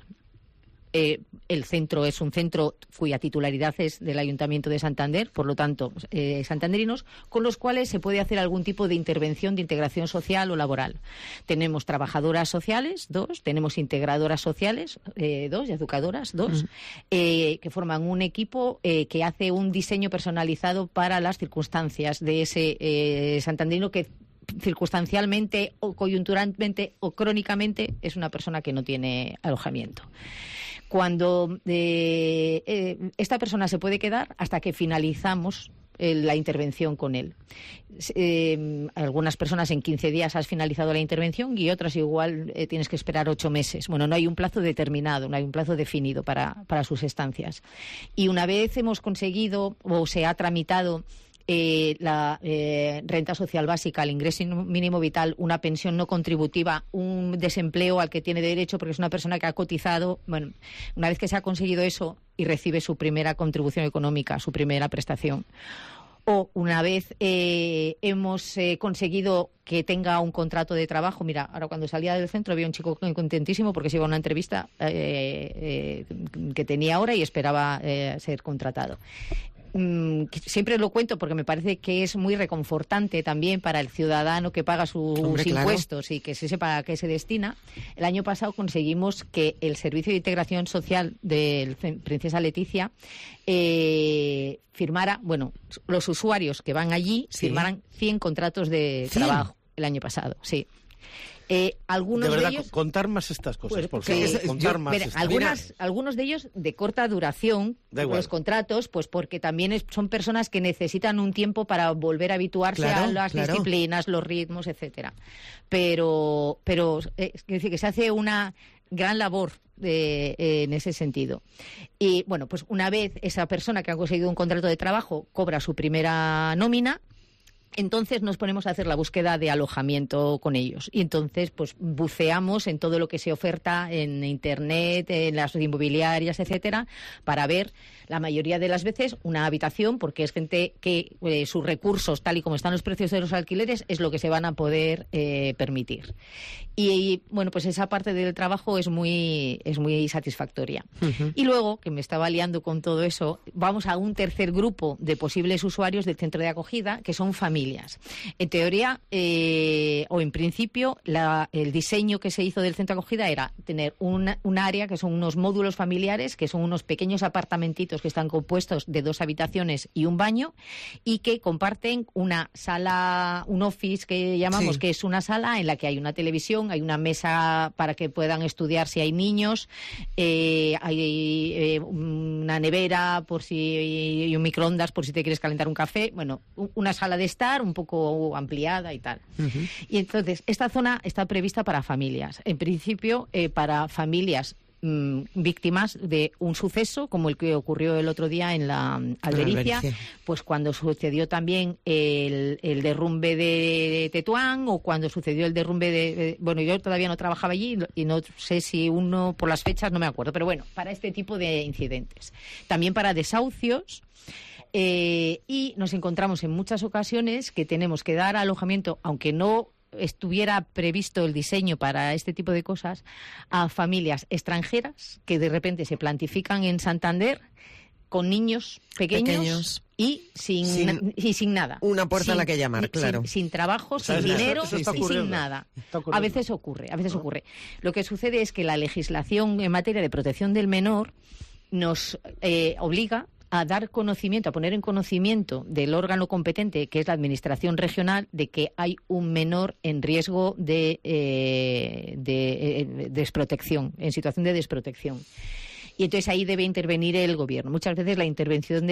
[SPEAKER 7] Eh, el centro es un centro cuya titularidad es del Ayuntamiento de Santander, por lo tanto, eh, santanderinos, con los cuales se puede hacer algún tipo de intervención de integración social o laboral. Tenemos trabajadoras sociales, dos, tenemos integradoras sociales, eh, dos, y educadoras, dos, mm. eh, que forman un equipo eh, que hace un diseño personalizado para las circunstancias de ese eh, santanderino que circunstancialmente o coyunturalmente o crónicamente es una persona que no tiene alojamiento. Cuando eh, eh, esta persona se puede quedar hasta que finalizamos eh, la intervención con él. Eh, algunas personas en quince días has finalizado la intervención y otras igual eh, tienes que esperar ocho meses. Bueno, no hay un plazo determinado, no hay un plazo definido para, para sus estancias. Y una vez hemos conseguido o se ha tramitado Eh, la eh, renta social básica, el ingreso mínimo vital, una pensión no contributiva, un desempleo al que tiene derecho porque es una persona que ha cotizado. Bueno, una vez que se ha conseguido eso y recibe su primera contribución económica, su primera prestación, o una vez eh, hemos eh, conseguido que tenga un contrato de trabajo. Mira, ahora cuando salía del centro había un chico contentísimo porque se iba a una entrevista eh, eh, que tenía ahora y esperaba eh, ser contratado. Siempre lo cuento porque me parece que es muy reconfortante también para el ciudadano que paga sus Hombre, impuestos claro. y que se sepa a qué se destina. El año pasado conseguimos que el Servicio de Integración Social de Princesa Leticia eh, firmara, bueno, los usuarios que van allí ¿Sí? firmaran cien contratos de ¿cien? Trabajo el año pasado, sí. Eh, algunos
[SPEAKER 5] de verdad,
[SPEAKER 7] de ellos
[SPEAKER 5] contar más estas cosas,
[SPEAKER 7] pues,
[SPEAKER 5] por favor.
[SPEAKER 7] Sí,
[SPEAKER 5] contar
[SPEAKER 7] yo,
[SPEAKER 5] más
[SPEAKER 7] mira, algunas, algunos de ellos de corta duración, los contratos, pues porque también es, son personas que necesitan un tiempo para volver a habituarse claro, a las claro. disciplinas, los ritmos, etcétera. Pero, pero eh, es decir, que se hace una gran labor de, eh, en ese sentido. Y bueno, pues una vez esa persona que ha conseguido un contrato de trabajo cobra su primera nómina, entonces nos ponemos a hacer la búsqueda de alojamiento con ellos. Y entonces, pues, buceamos en todo lo que se oferta en Internet, en las inmobiliarias, etcétera, para ver, la mayoría de las veces, una habitación, porque es gente que eh, sus recursos, tal y como están los precios de los alquileres, es lo que se van a poder eh, permitir. Y, y, bueno, pues esa parte del trabajo es muy, es muy satisfactoria. Uh-huh. Y luego, que me estaba liando con todo eso, vamos a un tercer grupo de posibles usuarios del centro de acogida, que son familias. En teoría, eh, o en principio, la, el diseño que se hizo del centro de acogida era tener una, un área que son unos módulos familiares, que son unos pequeños apartamentitos que están compuestos de dos habitaciones y un baño, y que comparten una sala, un office que llamamos, sí. que es una sala en la que hay una televisión, hay una mesa para que puedan estudiar si hay niños, eh, hay eh, una nevera por si y un microondas por si te quieres calentar un café, bueno, una sala de estar escolar, un poco ampliada y tal. Uh-huh. Y entonces, esta zona está prevista para familias. En principio, eh, para familias víctimas de un suceso como el que ocurrió el otro día en la Albericia, pues cuando sucedió también el, el derrumbe de Tetuán o cuando sucedió el derrumbe de, de... Bueno, yo todavía no trabajaba allí y no sé si uno, por las fechas, no me acuerdo, pero bueno, para este tipo de incidentes. También para desahucios. Eh, y nos encontramos en muchas ocasiones que tenemos que dar alojamiento, aunque no estuviera previsto el diseño para este tipo de cosas, a familias extranjeras que de repente se plantifican en Santander con niños pequeños, pequeños. Y, sin, sin, y sin nada.
[SPEAKER 3] Una puerta
[SPEAKER 7] sin,
[SPEAKER 3] a la que llamar, claro.
[SPEAKER 7] Sin, sin trabajo, sin eso, dinero eso y sin nada. A veces ocurre, a veces ¿no? ocurre. Lo que sucede es que la legislación en materia de protección del menor nos eh, obliga a dar conocimiento, a poner en conocimiento del órgano competente, que es la Administración Regional, de que hay un menor en riesgo de, eh, de eh, desprotección, en situación de desprotección. Y entonces ahí debe intervenir el gobierno. Muchas veces la intervención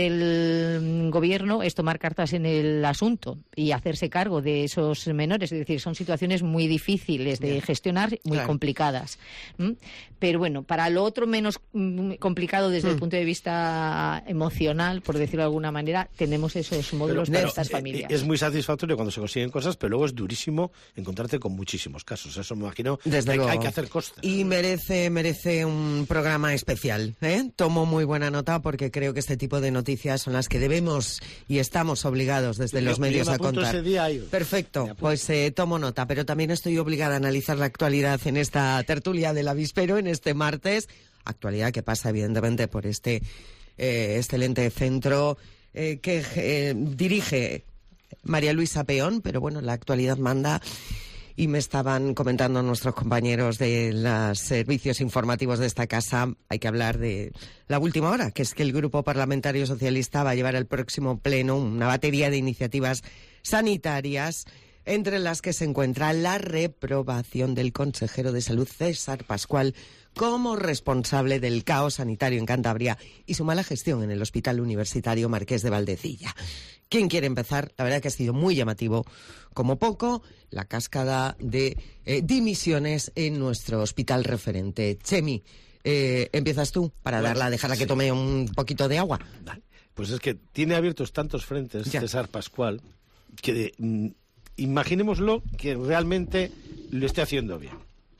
[SPEAKER 7] del gobierno es tomar cartas en el asunto y hacerse cargo de esos menores. Es decir, son situaciones muy difíciles de gestionar, muy claro. complicadas. ¿Mm? Pero bueno, para lo otro menos complicado desde mm. el punto de vista emocional, por decirlo de alguna manera, tenemos esos módulos pero, para pero, estas
[SPEAKER 5] eh,
[SPEAKER 7] familias.
[SPEAKER 5] Es muy satisfactorio cuando se consiguen cosas, pero luego es durísimo encontrarte con muchísimos casos. Eso me imagino
[SPEAKER 3] desde
[SPEAKER 5] que
[SPEAKER 3] luego.
[SPEAKER 5] Hay que hacer cosas.
[SPEAKER 3] Y merece, merece un programa especial. ¿Eh? Tomo muy buena nota porque creo que este tipo de noticias son las que debemos y estamos obligados desde yo, los medios a contar.
[SPEAKER 5] Ese día
[SPEAKER 3] Perfecto, pues eh, tomo nota, pero también estoy obligada a analizar la actualidad en esta tertulia del avispero, en este martes. Actualidad que pasa evidentemente por este eh, excelente centro eh, que eh, dirige María Luisa Peón, pero bueno, la actualidad manda. Y me estaban comentando nuestros compañeros de los servicios informativos de esta casa, hay que hablar de la última hora, que es que el Grupo Parlamentario Socialista va a llevar al próximo pleno una batería de iniciativas sanitarias, entre las que se encuentra la reprobación del consejero de Salud, César Pascual, como responsable del caos sanitario en Cantabria y su mala gestión en el Hospital Universitario Marqués de Valdecilla. ¿Quién quiere empezar? La verdad que ha sido muy llamativo, como poco, la cascada de eh, dimisiones en nuestro hospital referente. Chemi, eh, empiezas tú para bueno, darla, dejarla sí. que tome un poquito de agua.
[SPEAKER 5] Vale. Pues es que tiene abiertos tantos frentes ya. César Pascual que de, mm, imaginémoslo que realmente lo esté haciendo bien.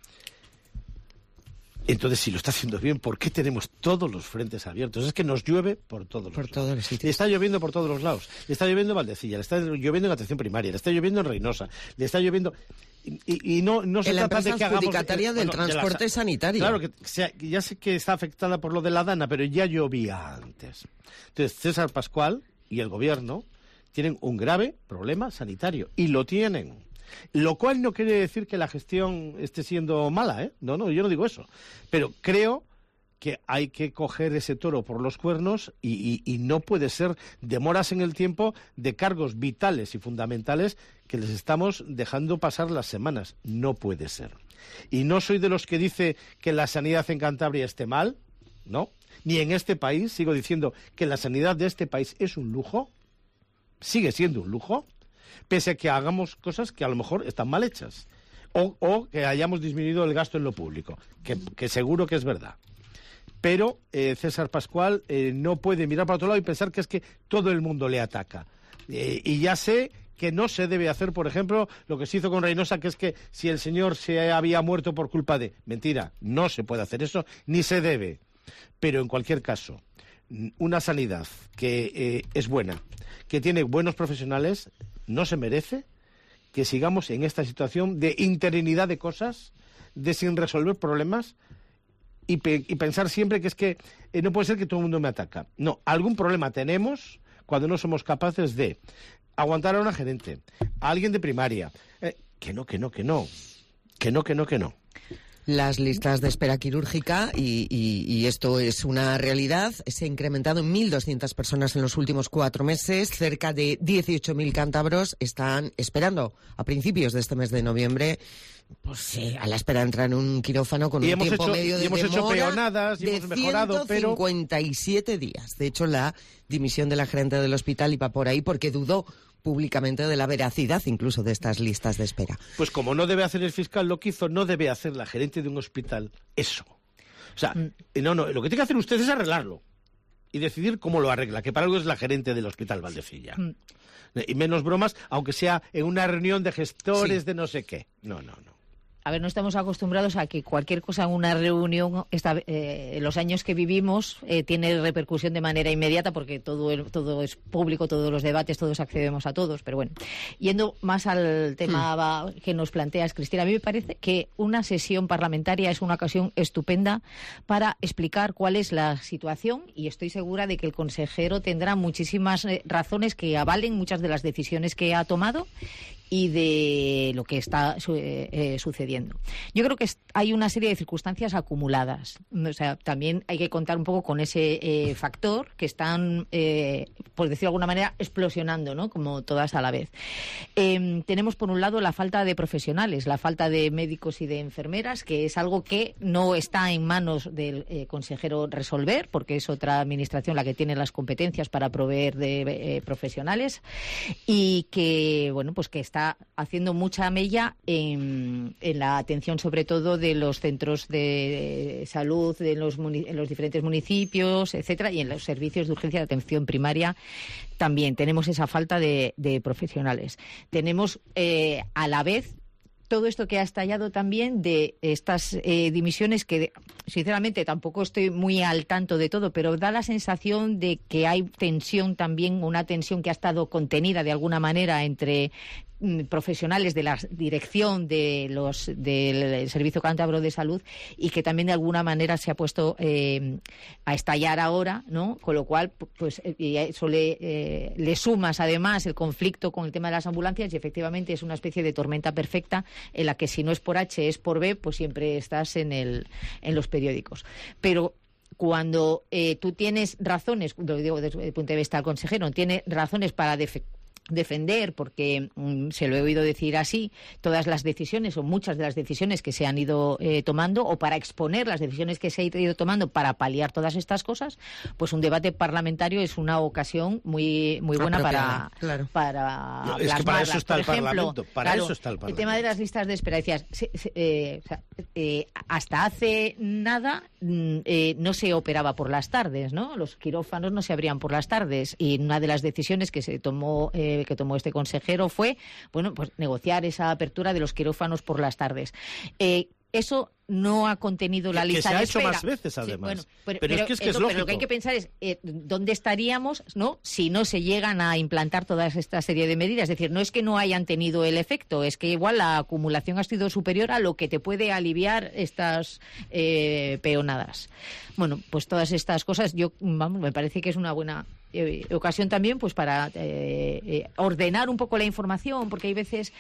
[SPEAKER 5] Entonces, si lo está haciendo bien, ¿por qué tenemos todos los frentes abiertos? Es que nos llueve por todos los
[SPEAKER 3] por
[SPEAKER 5] lados.
[SPEAKER 3] Todos los sitios.
[SPEAKER 5] Le está lloviendo por todos los lados. Le está lloviendo en Valdecilla, le está lloviendo en atención primaria, le está lloviendo en Reynosa, le está lloviendo... Y, y, y no, no se
[SPEAKER 3] en la
[SPEAKER 5] trata de que hagamos...
[SPEAKER 3] adjudicataria del bueno, transporte de la, sanitario.
[SPEAKER 5] Claro, que sea, ya sé que está afectada por lo de la Dana, pero ya llovía antes. Entonces, César Pascual y el gobierno tienen un grave problema sanitario. Y lo tienen. Lo cual no quiere decir que la gestión esté siendo mala, ¿eh? No, no, yo no digo eso. Pero creo que hay que coger ese toro por los cuernos y, y, y no puede ser demoras en el tiempo de cargos vitales y fundamentales que les estamos dejando pasar las semanas. No puede ser. Y no soy de los que dice que la sanidad en Cantabria esté mal, ¿no? Ni en este país. Sigo diciendo que la sanidad de este país es un lujo. Sigue siendo un lujo. Pese a que hagamos cosas que a lo mejor están mal hechas, o, o que hayamos disminuido el gasto en lo público, que, que seguro que es verdad. Pero eh, César Pascual eh, no puede mirar para otro lado y pensar que es que todo el mundo le ataca. Eh, y ya sé que no se debe hacer, por ejemplo, lo que se hizo con Reynosa, que es que si el señor se había muerto por culpa de... Mentira, no se puede hacer eso, ni se debe. Pero en cualquier caso, una sanidad que eh, es buena, que tiene buenos profesionales... No se merece que sigamos en esta situación de interinidad de cosas, de sin resolver problemas y, pe- y pensar siempre que es que eh, no puede ser que todo el mundo me ataca. No, algún problema tenemos cuando no somos capaces de aguantar a una gerente, a alguien de primaria. Eh, que no, que no, que no. Que no, que no, que no.
[SPEAKER 3] Las listas de espera quirúrgica, y, y, y esto es una realidad, se ha incrementado en mil doscientas personas en los últimos cuatro meses. Cerca de dieciocho mil cántabros están esperando a principios de este mes de noviembre Pues sí, a la espera de entrar en un quirófano con
[SPEAKER 5] y
[SPEAKER 3] un tiempo
[SPEAKER 5] hecho,
[SPEAKER 3] medio de
[SPEAKER 5] y hemos
[SPEAKER 3] demora
[SPEAKER 5] hecho peonadas y
[SPEAKER 3] de
[SPEAKER 5] hemos mejorado, pero...
[SPEAKER 3] ciento cincuenta y siete días. De hecho, la dimisión de la gerente del hospital iba por ahí porque dudó públicamente de la veracidad incluso de estas listas de espera.
[SPEAKER 5] Pues como no debe hacer el fiscal lo que hizo, no debe hacer la gerente de un hospital eso. O sea, mm. no, no, lo que tiene que hacer usted es arreglarlo y decidir cómo lo arregla, que para algo es la gerente del Hospital Valdecilla. Mm. Y menos bromas, aunque sea en una reunión de gestores sí. de no sé qué. No, no, no.
[SPEAKER 7] A ver, no estamos acostumbrados a que cualquier cosa en una reunión, esta, eh, los años que vivimos, eh, tiene repercusión de manera inmediata porque todo, el, todo es público, todos los debates, todos accedemos a todos. Pero bueno, yendo más al tema hmm. que nos planteas, Cristina, a mí me parece que una sesión parlamentaria es una ocasión estupenda para explicar cuál es la situación y estoy segura de que el consejero tendrá muchísimas eh, razones que avalen muchas de las decisiones que ha tomado y de lo que está eh, eh, sucediendo. Yo creo que es, hay una serie de circunstancias acumuladas. O sea, también hay que contar un poco con ese eh, factor que están, eh, por decirlo de alguna manera, explosionando, ¿no? Como todas a la vez. Eh, tenemos, por un lado, la falta de profesionales, la falta de médicos y de enfermeras, que es algo que no está en manos del eh, consejero resolver, porque es otra administración la que tiene las competencias para proveer de eh, profesionales, y que, bueno, pues que está haciendo mucha mella en, en la atención, sobre todo de los centros de salud de los, en los diferentes municipios, etcétera, y en los servicios de urgencia de atención primaria también tenemos esa falta de, de profesionales. Tenemos eh, a la vez todo esto que ha estallado también de estas eh, dimisiones que, sinceramente, tampoco estoy muy al tanto de todo, pero da la sensación de que hay tensión también, una tensión que ha estado contenida de alguna manera entre profesionales de la dirección de los del Servicio Cántabro de Salud y que también de alguna manera se ha puesto eh, a estallar ahora, ¿no? Con lo cual, pues eso le, eh, le sumas además el conflicto con el tema de las ambulancias y efectivamente es una especie de tormenta perfecta en la que si no es por H es por B, pues siempre estás en el en los periódicos. Pero cuando eh, tú tienes razones, lo digo desde el punto de vista del consejero, tiene razones para defender defender, porque mm, se lo he oído decir así, todas las decisiones o muchas de las decisiones que se han ido eh, tomando o para exponer las decisiones que se han ido tomando para paliar todas estas cosas, pues un debate parlamentario es una ocasión muy muy buena para,
[SPEAKER 3] claro.
[SPEAKER 7] para
[SPEAKER 5] no, es que para eso está el ejemplo, Parlamento, para
[SPEAKER 7] claro,
[SPEAKER 5] eso está el Parlamento.
[SPEAKER 7] El tema de las listas de espera, decías, se, se, eh, o sea, eh, hasta hace nada eh, no se operaba por las tardes, ¿no? Los quirófanos no se abrían por las tardes y una de las decisiones que se tomó eh, que tomó este consejero fue, bueno, pues negociar esa apertura de los quirófanos por las tardes. Eh, eso no ha contenido la
[SPEAKER 5] que,
[SPEAKER 7] lista
[SPEAKER 5] que se
[SPEAKER 7] de
[SPEAKER 5] ha hecho
[SPEAKER 7] espera.
[SPEAKER 5] más veces, además. Sí, bueno,
[SPEAKER 7] pero,
[SPEAKER 5] pero, pero es que es que
[SPEAKER 7] eso,
[SPEAKER 5] es lógico.
[SPEAKER 7] Pero lo que hay que pensar es eh, dónde estaríamos, ¿no? Si no se llegan a implantar toda esta serie de medidas. Es decir, no es que no hayan tenido el efecto, es que igual la acumulación ha sido superior a lo que te puede aliviar estas eh, peonadas. Bueno, pues todas estas cosas, yo vamos, me parece que es una buena eh, ocasión también, pues para eh, eh, ordenar un poco la información, porque hay veces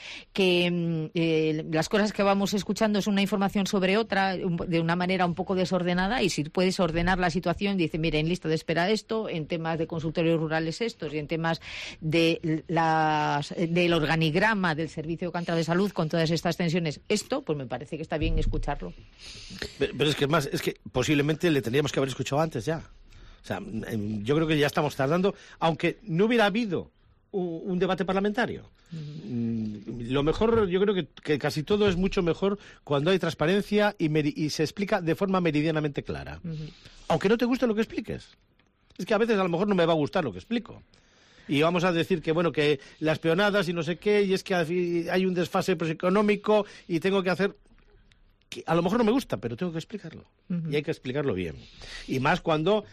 [SPEAKER 7] que eh, las cosas que vamos escuchando es una información sobre otra, de una manera un poco desordenada, y si puedes ordenar la situación, dice, mire, en lista de espera esto, en temas de consultorios rurales estos, y en temas de las, del organigrama del Servicio Cántabro de Salud con todas estas tensiones, esto, pues me parece que está bien escucharlo.
[SPEAKER 5] Pero, pero es que es más, es que posiblemente le tendríamos que haber escuchado antes ya. O sea, yo creo que ya estamos tardando, aunque no hubiera habido un, un debate parlamentario. Uh-huh. Lo mejor, yo creo que, que casi todo es mucho mejor cuando hay transparencia y, meri- y se explica de forma meridianamente clara. Uh-huh. Aunque no te guste lo que expliques. Es que a veces a lo mejor no me va a gustar lo que explico. Y vamos a decir que, bueno, que las peonadas y no sé qué, y es que hay un desfase económico y tengo que hacer... que a lo mejor no me gusta, pero tengo que explicarlo. Uh-huh. Y hay que explicarlo bien. Y más cuando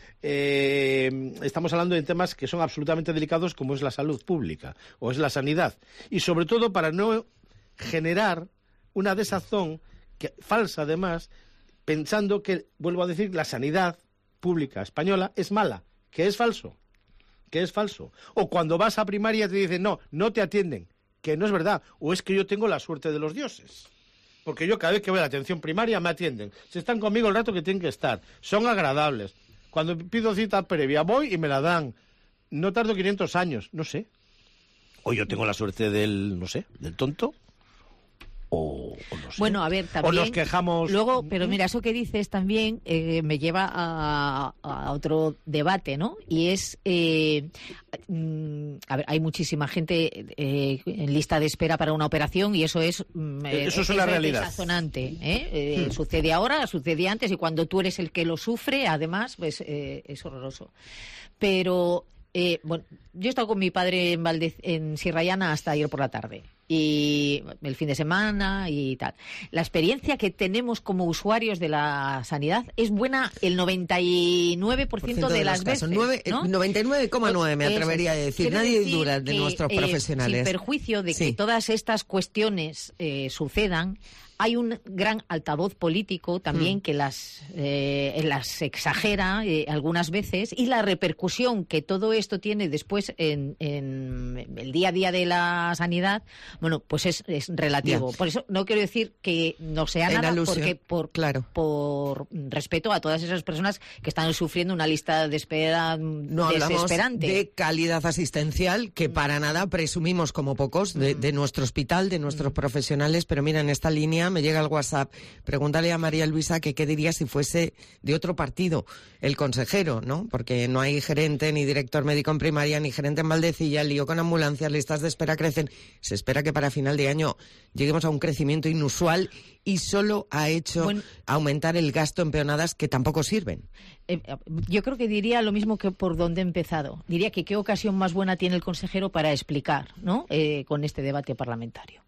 [SPEAKER 5] eh, estamos hablando de temas que son absolutamente delicados, como es la salud pública o es la sanidad. Y sobre todo para no generar una desazón que, falsa, además, pensando que, vuelvo a decir, la sanidad pública española es mala, que es falso, que es falso. O cuando vas a primaria te dicen, no, no te atienden, que no es verdad. O es que yo tengo la suerte de los dioses. Porque yo cada vez que voy a la atención primaria me atienden. Si están conmigo el rato que tienen que estar. Son agradables. Cuando pido cita previa voy y me la dan. No tardo quinientos años, no sé. O yo tengo la suerte del, no sé, del tonto. O, o no sé.
[SPEAKER 7] Bueno, a ver, también...
[SPEAKER 5] O nos quejamos...
[SPEAKER 7] Luego, pero mira, eso que dices también eh, me lleva a, a otro debate, ¿no? Y es... Eh, mm, a ver, hay muchísima gente eh, en lista de espera para una operación y eso es... Mm,
[SPEAKER 5] eso es
[SPEAKER 7] una
[SPEAKER 5] realidad.
[SPEAKER 7] Desazonante, ¿eh? Eh, hmm. Sucede ahora, sucede antes y cuando tú eres el que lo sufre, además, pues eh, es horroroso. Pero... Eh, bueno, yo he estado con mi padre en, Valdez, en Sierra Llana hasta ayer por la tarde y el fin de semana y tal. La experiencia que tenemos como usuarios de la sanidad es buena el noventa y nueve por ciento de, de las veces, ¿no?
[SPEAKER 3] noventa y nueve coma nueve me atrevería a decir.
[SPEAKER 7] Quiero
[SPEAKER 3] Nadie
[SPEAKER 7] decir
[SPEAKER 3] duda de
[SPEAKER 7] que,
[SPEAKER 3] nuestros
[SPEAKER 7] eh,
[SPEAKER 3] profesionales.
[SPEAKER 7] Sin perjuicio de
[SPEAKER 3] sí.
[SPEAKER 7] que todas estas cuestiones eh, sucedan, hay un gran altavoz político también mm. que las, eh, las exagera eh, algunas veces y la repercusión que todo esto tiene después en, en el día a día de la sanidad, bueno, pues es, es relativo. Yeah. Por eso no quiero decir que no sea nada, porque por,
[SPEAKER 3] claro.
[SPEAKER 7] por respeto a todas esas personas que están sufriendo una lista de espera
[SPEAKER 3] no
[SPEAKER 7] desesperante.
[SPEAKER 3] Hablamos de calidad asistencial, que para nada presumimos como pocos de, de nuestro hospital, de nuestros mm. profesionales, pero mira, en esta línea me llega el WhatsApp, pregúntale a María Luisa que qué diría si fuese de otro partido el consejero, ¿no? Porque no hay gerente ni director médico en primaria ni gerente en Valdecilla, el lío con ambulancias, listas de espera crecen. Se espera que para final de año lleguemos a un crecimiento inusual y solo ha hecho bueno, aumentar el gasto en peonadas que tampoco sirven.
[SPEAKER 7] Eh, yo creo que diría lo mismo que por donde he empezado. Diría que qué ocasión más buena tiene el consejero para explicar, ¿no? Eh, con este debate parlamentario.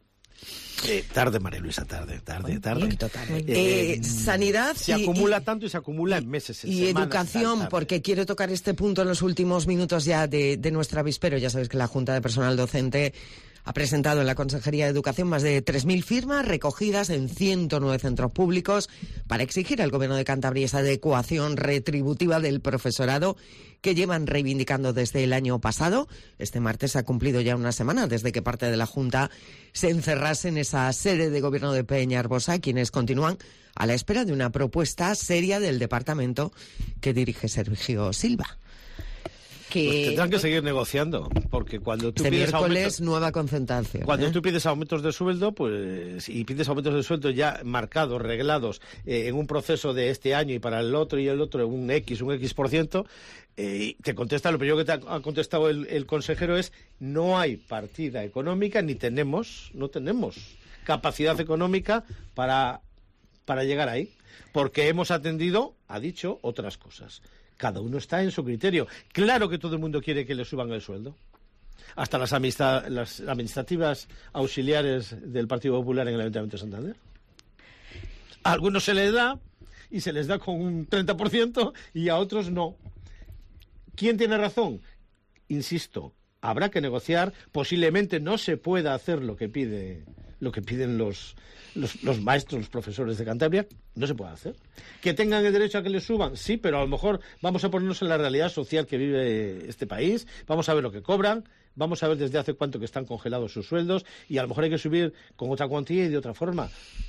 [SPEAKER 5] Eh, tarde, María Luisa, tarde, tarde, tarde.
[SPEAKER 3] Bien, total. Eh, eh, sanidad
[SPEAKER 5] se
[SPEAKER 3] y,
[SPEAKER 5] acumula
[SPEAKER 3] y,
[SPEAKER 5] tanto y se acumula en meses, en
[SPEAKER 3] y
[SPEAKER 5] semanas,
[SPEAKER 3] educación,
[SPEAKER 5] tarde.
[SPEAKER 3] Porque quiero tocar este punto en los últimos minutos ya de, de nuestra víspera. Ya sabéis que la Junta de Personal Docente ha presentado en la Consejería de Educación más de tres mil firmas recogidas en ciento nueve centros públicos para exigir al Gobierno de Cantabria esa adecuación retributiva del profesorado que llevan reivindicando desde el año pasado. Este martes ha cumplido ya una semana desde que parte de la Junta se encerrase en esa sede de Gobierno de Peñarbosa, quienes continúan a la espera de una propuesta seria del departamento que dirige Sergio Silva.
[SPEAKER 7] Que...
[SPEAKER 5] Pues tendrán que seguir negociando, porque cuando tú
[SPEAKER 3] este
[SPEAKER 5] pides
[SPEAKER 3] miércoles
[SPEAKER 5] aumentos,
[SPEAKER 3] nueva concentración.
[SPEAKER 5] Cuando
[SPEAKER 3] ¿eh?
[SPEAKER 5] tú pides aumentos de sueldo, pues y pides aumentos de sueldo ya marcados, reglados eh, en un proceso de este año y para el otro y el otro un X, un X por ciento, eh, te contesta, lo primero que te ha, ha contestado el, el consejero es no hay partida económica ni tenemos, no tenemos capacidad económica para, para llegar ahí, porque hemos atendido, ha dicho, otras cosas. Cada uno está en su criterio. Claro que todo el mundo quiere que le suban el sueldo. Hasta las, amistad, las administrativas auxiliares del Partido Popular en el Ayuntamiento de Santander. A algunos se les da, y se les da con un treinta por ciento, y a otros no. ¿Quién tiene razón? Insisto, habrá que negociar. Posiblemente no se pueda hacer lo que pide, lo que piden los... Los, los maestros, los profesores de Cantabria, no se puede hacer. Que tengan el derecho a que les suban, sí, pero a lo mejor vamos a ponernos en la realidad social que vive este país, vamos a ver lo que cobran, vamos a ver desde hace cuánto que están congelados sus sueldos y a lo mejor hay que subir con otra cuantía y de otra forma.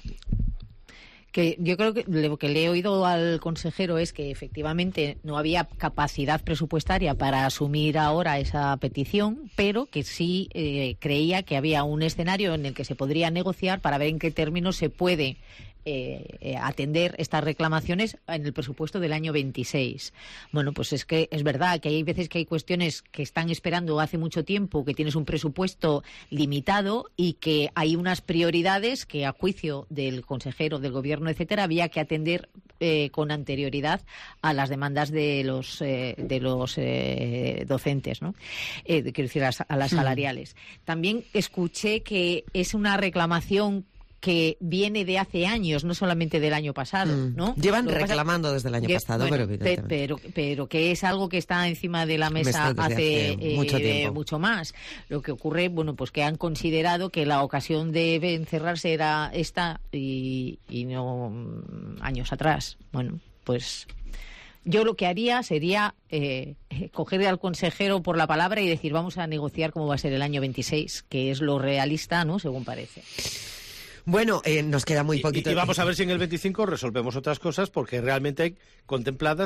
[SPEAKER 7] Que yo creo que lo que le he oído al consejero es que efectivamente no había capacidad presupuestaria para asumir ahora esa petición, pero que sí eh, creía que había un escenario en el que se podría negociar para ver en qué términos se puede Eh, eh, atender estas reclamaciones en el presupuesto del año veintiséis. Bueno, pues es que es verdad que hay veces que hay cuestiones que están esperando hace mucho tiempo, que tienes un presupuesto limitado y que hay unas prioridades que a juicio del consejero, del gobierno, etcétera, había que atender eh, con anterioridad a las demandas de los eh, de los eh, docentes, ¿no? Eh, quiero decir, a, a las salariales. También escuché que es una reclamación que viene de hace años, no solamente del año pasado, ¿no?
[SPEAKER 3] Llevan
[SPEAKER 7] Lo
[SPEAKER 3] reclamando
[SPEAKER 7] pasa,
[SPEAKER 3] desde el año
[SPEAKER 7] que,
[SPEAKER 3] pasado,
[SPEAKER 7] bueno,
[SPEAKER 3] pero,
[SPEAKER 7] pero pero que es algo que está encima de la mesa hace,
[SPEAKER 3] hace
[SPEAKER 7] eh,
[SPEAKER 3] mucho, tiempo.
[SPEAKER 7] mucho más. Lo que ocurre, bueno, pues que han considerado que la ocasión de encerrarse era esta y, y no años atrás. Bueno, pues yo lo que haría sería eh, coger al consejero por la palabra y decir, vamos a negociar cómo va a ser el año veintiséis, que es lo realista, ¿no? Según parece.
[SPEAKER 3] Bueno, eh, nos queda muy poquito.
[SPEAKER 5] Y, y vamos a ver si en el veinticinco resolvemos otras cosas, porque realmente hay contempladas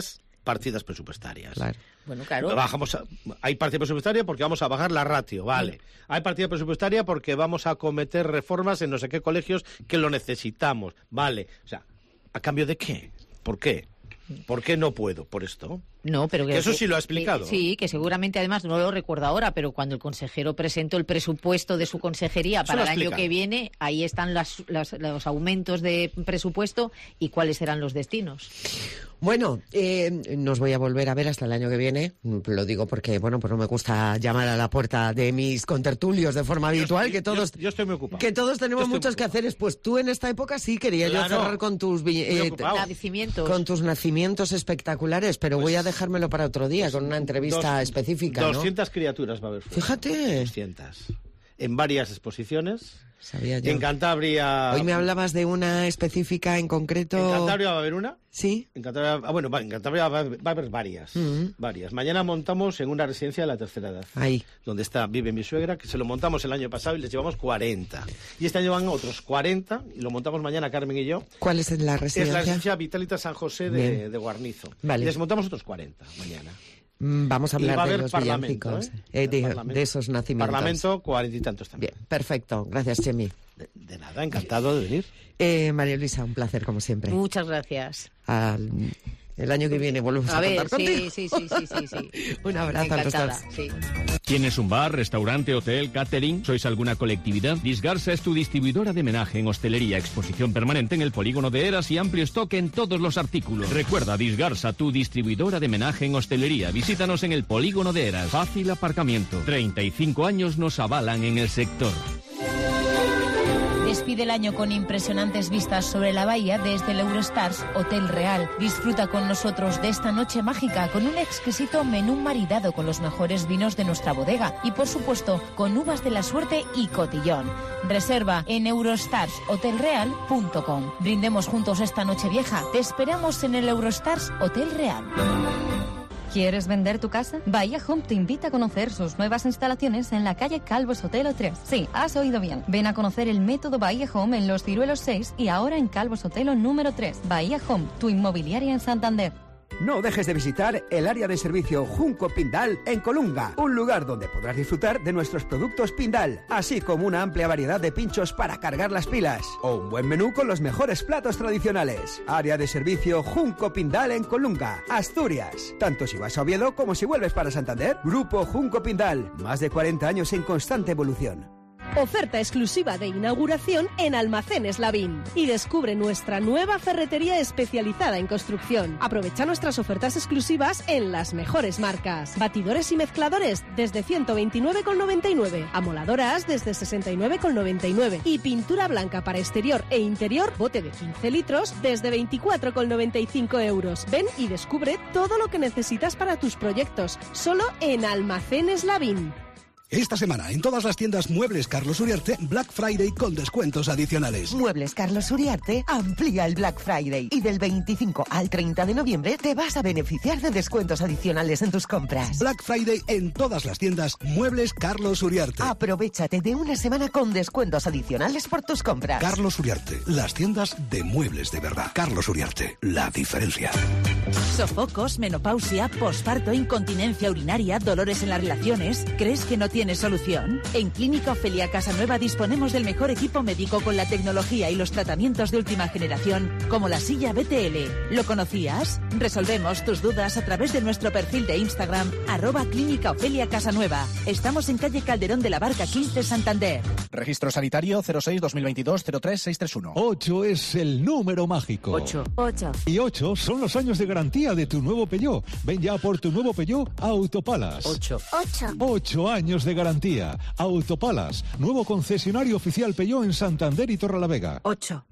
[SPEAKER 5] partidas presupuestarias.
[SPEAKER 3] Claro.
[SPEAKER 7] Bueno, claro.
[SPEAKER 5] Bajamos a- hay partida presupuestaria porque vamos a bajar la ratio, vale. Hay partida presupuestaria porque vamos a acometer reformas en no sé qué colegios que lo necesitamos, vale. O sea, ¿a cambio de qué? ¿Por qué? ¿Por qué no puedo? ¿Por esto?
[SPEAKER 7] No, pero que,
[SPEAKER 5] Que eso sí lo ha explicado.
[SPEAKER 7] que- sí, que seguramente, además, no lo recuerdo ahora, pero cuando el consejero presentó el presupuesto de su consejería
[SPEAKER 5] Eso
[SPEAKER 7] para
[SPEAKER 5] lo
[SPEAKER 7] el año
[SPEAKER 5] explica.
[SPEAKER 7] que viene, ahí están las, las- los aumentos de presupuesto y cuáles serán los destinos.
[SPEAKER 3] Bueno, eh, nos voy a volver a ver hasta el año que viene. Lo digo porque, bueno, pues no me gusta llamar a la puerta de mis contertulios de forma habitual, que todos
[SPEAKER 5] Yo, yo estoy muy ocupado.
[SPEAKER 3] que todos tenemos
[SPEAKER 5] Yo estoy
[SPEAKER 3] muchos
[SPEAKER 5] muy
[SPEAKER 3] quehaceres. Pues tú en esta época sí quería
[SPEAKER 5] Claro.
[SPEAKER 3] yo cerrar con tus vi-
[SPEAKER 5] Muy
[SPEAKER 3] eh,
[SPEAKER 5] ocupado.
[SPEAKER 7] Nacimientos.
[SPEAKER 3] con tus nacimientos espectaculares, pero voy a dejármelo para otro día con una entrevista
[SPEAKER 5] Dos-
[SPEAKER 3] específica, ¿no?
[SPEAKER 5] doscientas criaturas va a haber. fuera.
[SPEAKER 3] Fíjate.
[SPEAKER 5] doscientas. En varias exposiciones.
[SPEAKER 3] Sabía yo.
[SPEAKER 5] En Cantabria...
[SPEAKER 3] Hoy me hablabas de una específica en concreto.
[SPEAKER 5] ¿En Cantabria va a haber una?
[SPEAKER 3] Sí.
[SPEAKER 5] En Cantabria, ah, bueno, va- en Cantabria va, a haber- va a haber varias,
[SPEAKER 3] Mm.
[SPEAKER 5] varias. Mañana montamos en una residencia de la tercera edad,
[SPEAKER 3] Ahí.
[SPEAKER 5] donde está vive mi suegra, que se lo montamos el año pasado y les llevamos cuarenta. Y este año van otros cuarenta y lo montamos mañana Carmen y yo.
[SPEAKER 3] ¿Cuál es la
[SPEAKER 5] Es la
[SPEAKER 3] residencia?
[SPEAKER 5] residencia Vitalita San José de,
[SPEAKER 3] Bien.
[SPEAKER 5] de Guarnizo.
[SPEAKER 3] Vale.
[SPEAKER 5] Y les montamos otros cuarenta mañana.
[SPEAKER 3] Mm, Vamos a
[SPEAKER 5] Y va
[SPEAKER 3] hablar
[SPEAKER 5] a
[SPEAKER 3] de
[SPEAKER 5] haber
[SPEAKER 3] los
[SPEAKER 5] parlamento,
[SPEAKER 3] villancicos,
[SPEAKER 5] ¿eh?
[SPEAKER 3] eh, de,
[SPEAKER 5] Parlamento.
[SPEAKER 3] de esos nacimientos.
[SPEAKER 5] Parlamento, cuarenta y tantos también.
[SPEAKER 3] Bien, perfecto. Gracias, Chemi.
[SPEAKER 5] De, de nada, encantado de venir.
[SPEAKER 3] Eh, María Luisa, un placer como siempre.
[SPEAKER 7] Muchas gracias.
[SPEAKER 3] Al- el año que viene volvemos a,
[SPEAKER 7] A ver,
[SPEAKER 3] contar
[SPEAKER 7] sí,
[SPEAKER 3] contigo.
[SPEAKER 7] sí, sí, sí, sí, sí.
[SPEAKER 3] Un abrazo a los
[SPEAKER 7] Encantada,
[SPEAKER 3] dos.
[SPEAKER 7] sí.
[SPEAKER 13] ¿Tienes un bar, restaurante, hotel, catering? ¿Sois alguna colectividad? Disgarsa es tu distribuidora de menaje en hostelería, exposición permanente en el polígono de Eras y amplio stock en todos los artículos. Recuerda, Disgarsa, tu distribuidora de menaje en hostelería. Visítanos en el polígono de Eras. Fácil aparcamiento. treinta y cinco años nos avalan en el sector.
[SPEAKER 19] Despide el año con impresionantes vistas sobre la bahía desde el Eurostars Hotel Real. Disfruta con nosotros de esta noche mágica con un exquisito menú maridado con los mejores vinos de nuestra bodega y, por supuesto, con uvas de la suerte y cotillón. Reserva en eurostars hotel real punto com. Brindemos juntos esta noche vieja. Te esperamos en el Eurostars Hotel Real.
[SPEAKER 4] ¿Quieres vender tu casa? Bahía Home te invita a conocer sus nuevas instalaciones en la calle Calvo Sotelo tres. Sí, has oído bien. Ven a conocer el método Bahía Home en Los Ciruelos seis y ahora en Calvo Sotelo número tres. Bahía Home, tu inmobiliaria en Santander.
[SPEAKER 22] No dejes de visitar el área de servicio Junco Pindal en Colunga, un lugar donde podrás disfrutar de nuestros productos Pindal, así como una amplia variedad de pinchos para cargar las pilas o un buen menú con los mejores platos tradicionales. Área de servicio Junco Pindal en Colunga, Asturias. Tanto si vas a Oviedo como si vuelves para Santander. Grupo Junco Pindal, más de cuarenta años en constante evolución.
[SPEAKER 23] Oferta exclusiva de inauguración en Almacenes Lavín. Y descubre nuestra nueva ferretería especializada en construcción. Aprovecha nuestras ofertas exclusivas en las mejores marcas. Batidores y mezcladores desde ciento veintinueve con noventa y nueve. Amoladoras desde sesenta y nueve con noventa y nueve. Y pintura blanca para exterior e interior, bote de quince litros, desde veinticuatro con noventa y cinco euros. Ven y descubre todo lo que necesitas para tus proyectos. Solo en Almacenes Lavín.
[SPEAKER 24] Esta semana, en todas las tiendas Muebles Carlos Uriarte, Black Friday con descuentos adicionales.
[SPEAKER 17] Muebles Carlos Uriarte amplía el Black Friday y del veinticinco al treinta de noviembre te vas a beneficiar de descuentos adicionales en tus compras.
[SPEAKER 24] Black Friday en todas las tiendas Muebles Carlos Uriarte.
[SPEAKER 17] Aprovechate de una semana con descuentos adicionales por tus compras.
[SPEAKER 24] Carlos Uriarte, las tiendas de muebles de verdad. Carlos Uriarte, la diferencia.
[SPEAKER 20] Sofocos, menopausia, posparto, incontinencia urinaria, dolores en las relaciones. ¿Crees que no tienes solución? En Clínica Ofelia Casanueva disponemos del mejor equipo médico con la tecnología y los tratamientos de última generación, como la silla B T L. ¿Lo conocías? Resolvemos tus dudas a través de nuestro perfil de Instagram, arroba Clínica Ofelia Casanueva. Estamos en calle Calderón de la Barca quince, Santander.
[SPEAKER 10] Registro sanitario cero seis dos mil veintidós cero tres seis tres uno.
[SPEAKER 25] ocho es el número mágico.
[SPEAKER 20] ocho.
[SPEAKER 4] ocho.
[SPEAKER 25] Y ocho son los años de garantía de tu nuevo Peugeot. Ven ya por tu nuevo Peugeot Autopalas.
[SPEAKER 20] ocho.
[SPEAKER 4] ocho.
[SPEAKER 25] Ocho años de garantía. Autopalas, nuevo concesionario oficial Peugeot en Santander y Torrelavega.
[SPEAKER 20] ocho.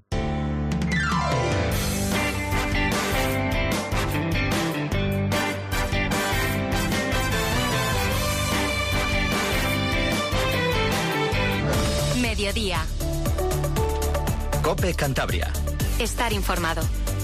[SPEAKER 1] Mediodía.
[SPEAKER 2] COPE Cantabria.
[SPEAKER 1] Estar informado.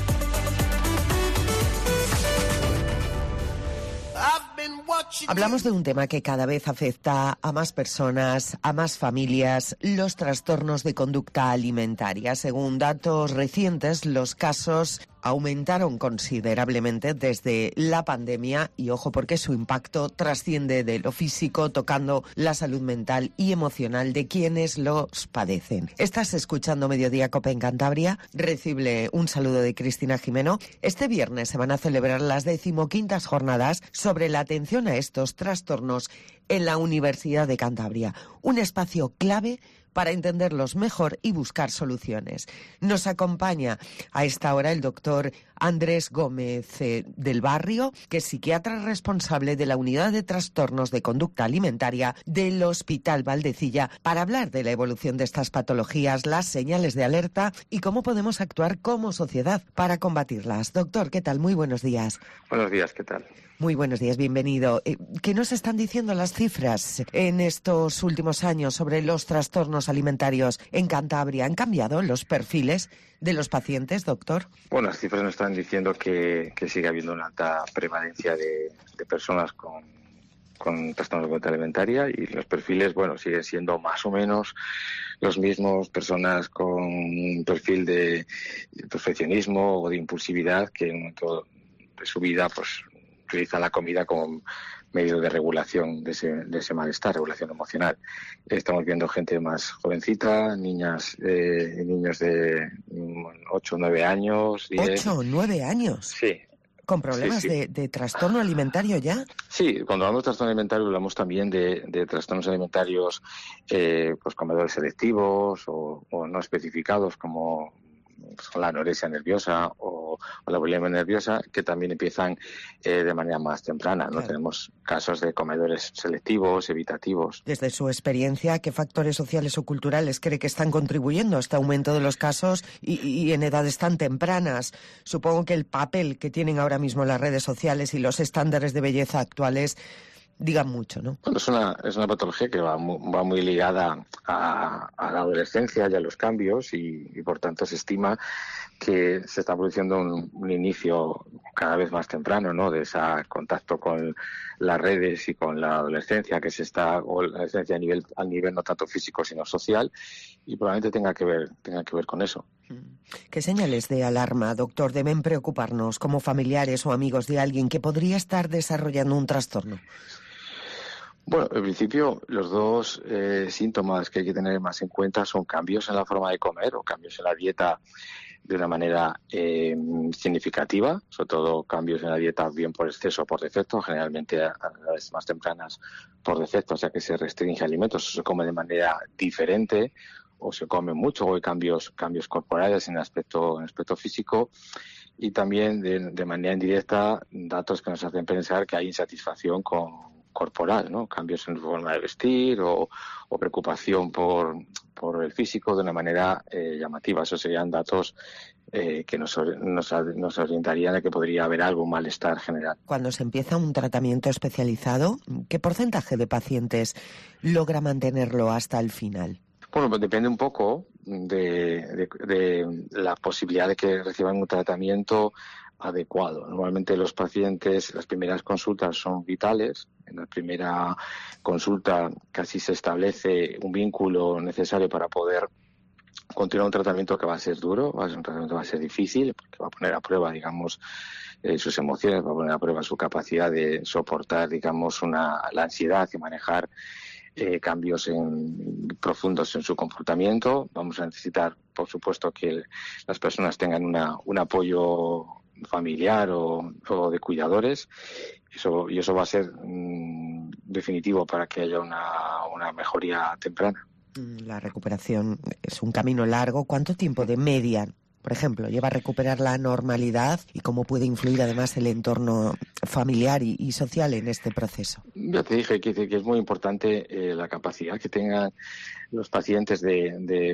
[SPEAKER 3] Hablamos de un tema que cada vez afecta a más personas, a más familias, los trastornos de conducta alimentaria. Según datos recientes, los casos aumentaron considerablemente desde la pandemia y ojo porque su impacto trasciende de lo físico, tocando la salud mental y emocional de quienes los padecen. Estás escuchando Mediodía Cope en Cantabria. Recibe un saludo de Cristina Jimeno. Este viernes se van a celebrar las decimoquintas jornadas sobre la atención a estos trastornos en la Universidad de Cantabria. Un espacio clave para entenderlos mejor y buscar soluciones. Nos acompaña a esta hora el doctor Andrés Gómez eh, del Barrio, que es psiquiatra responsable de la Unidad de Trastornos de Conducta Alimentaria del Hospital Valdecilla, para hablar de la evolución de estas patologías, las señales de alerta y cómo podemos actuar como sociedad para combatirlas. Doctor, ¿qué tal? Muy buenos días.
[SPEAKER 6] Buenos días, ¿qué tal?
[SPEAKER 3] Muy buenos días, bienvenido. ¿Qué nos están diciendo las cifras en estos últimos años sobre los trastornos alimentarios en Cantabria? ¿Han cambiado los perfiles de los pacientes, doctor?
[SPEAKER 6] Bueno, las cifras nos están diciendo que, que sigue habiendo una alta prevalencia de, de personas con, con trastornos de conducta alimentaria y los perfiles, bueno, siguen siendo más o menos los mismos, personas con un perfil de perfeccionismo o de impulsividad que en un momento de su vida, pues, utiliza la comida como medio de regulación de ese, de ese malestar, regulación emocional. Estamos viendo gente más jovencita, niñas, eh, niños de ocho o nueve años. diez.
[SPEAKER 3] ¿ocho o nueve años?
[SPEAKER 6] Sí.
[SPEAKER 3] ¿Con problemas
[SPEAKER 6] sí, sí.
[SPEAKER 3] De, de trastorno alimentario ya?
[SPEAKER 6] Sí, cuando hablamos de trastorno alimentario hablamos también de, de trastornos alimentarios, eh, pues comedores selectivos o, o no especificados, como la anorexia nerviosa o, o la bulimia nerviosa, que también empiezan eh, de manera más temprana, ¿no? Claro. Tenemos casos de comedores selectivos, evitativos.
[SPEAKER 3] Desde su experiencia, ¿qué factores sociales o culturales cree que están contribuyendo a este aumento de los casos y, y en edades tan tempranas? Supongo que el papel que tienen ahora mismo las redes sociales y los estándares de belleza actuales digan mucho, ¿no?
[SPEAKER 6] Bueno, es una, es una patología que va muy, va muy ligada a, a la adolescencia y a los cambios y, y por tanto se estima que se está produciendo un, un inicio cada vez más temprano, ¿no? De ese contacto con las redes y con la adolescencia, que se está, o la adolescencia a nivel, a nivel no tanto físico sino social, y probablemente tenga que ver, tenga que ver con eso.
[SPEAKER 3] ¿Qué señales de alarma, doctor, deben preocuparnos como familiares o amigos de alguien que podría estar desarrollando un trastorno?
[SPEAKER 6] Bueno, en principio los dos eh, síntomas que hay que tener más en cuenta son cambios en la forma de comer o cambios en la dieta de una manera eh, significativa, sobre todo cambios en la dieta bien por exceso o por defecto, generalmente a edades más tempranas por defecto, o sea que se restringe alimentos o se come de manera diferente o se come mucho o hay cambios, cambios corporales en el aspecto, en el aspecto físico. Y también de, de manera indirecta datos que nos hacen pensar que hay insatisfacción con corporal, ¿no? Cambios en su forma de vestir o, o preocupación por, por el físico de una manera eh, llamativa. Esos serían datos eh, que nos, nos, nos orientarían a que podría haber algún malestar general.
[SPEAKER 3] Cuando se empieza un tratamiento especializado, ¿qué porcentaje de pacientes logra mantenerlo hasta el final?
[SPEAKER 6] Bueno, pues depende un poco de, de, de la posibilidad de que reciban un tratamiento adecuado. Normalmente los pacientes, las primeras consultas son vitales. En la primera consulta casi se establece un vínculo necesario para poder continuar un tratamiento que va a ser duro, va a ser un tratamiento que va a ser difícil, porque va a poner a prueba, digamos, eh, sus emociones, va a poner a prueba su capacidad de soportar, digamos, una, la ansiedad y manejar eh, cambios en, profundos en su comportamiento. Vamos a necesitar, por supuesto, que las personas tengan una, un apoyo familiar o, o de cuidadores. Eso, y eso va a ser mmm, definitivo para que haya una, una mejoría temprana.
[SPEAKER 3] La recuperación es un camino largo. ¿Cuánto tiempo de media, por ejemplo, lleva a recuperar la normalidad y cómo puede influir además el entorno familiar y, y social en este proceso?
[SPEAKER 6] Ya te dije que, que es muy importante eh, la capacidad que tengan los pacientes de, de,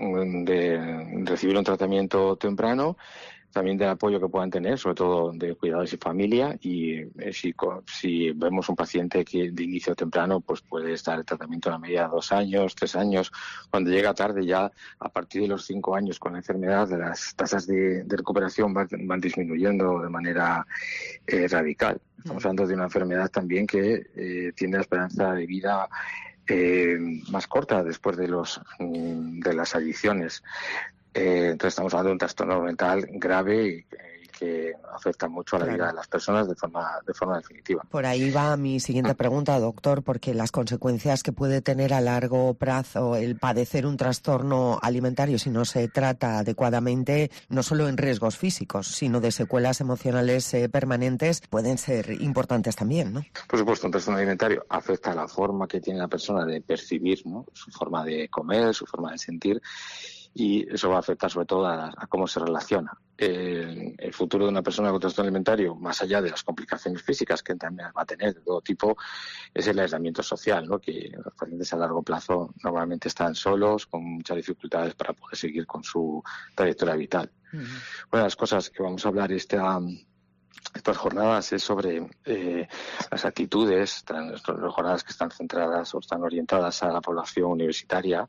[SPEAKER 6] de recibir un tratamiento temprano, también del apoyo que puedan tener, sobre todo de cuidadores y familia, y eh, si, si vemos un paciente que de inicio temprano, pues puede estar el tratamiento a media de dos años, tres años. Cuando llega tarde, ya a partir de los cinco años con la enfermedad, las tasas de, de recuperación van, van disminuyendo de manera eh, radical. Estamos hablando de una enfermedad también que eh, tiene la esperanza de vida eh, más corta después de los de las adicciones. Eh, entonces estamos hablando de un trastorno mental grave y, que afectan mucho a la
[SPEAKER 3] Claro.
[SPEAKER 6] vida de las personas de forma, de forma definitiva.
[SPEAKER 3] Por ahí va mi siguiente pregunta, doctor, porque las consecuencias que puede tener a largo plazo el padecer un trastorno alimentario si no se trata adecuadamente, no solo en riesgos físicos, sino de secuelas emocionales eh, permanentes, pueden ser importantes también, ¿no?
[SPEAKER 6] Por supuesto, un trastorno alimentario afecta a la forma que tiene la persona de percibir, ¿no?, su forma de comer, su forma de sentir, y eso va a afectar sobre todo a, a cómo se relaciona. El, el futuro de una persona con trastorno alimentario, más allá de las complicaciones físicas que también va a tener de todo tipo, es el aislamiento social, ¿no?, que los pacientes a largo plazo normalmente están solos, con muchas dificultades para poder seguir con su trayectoria vital. Uh-huh. Una de las cosas que vamos a hablar esta estas jornadas es sobre eh, las actitudes, las jornadas que están centradas o están orientadas a la población universitaria.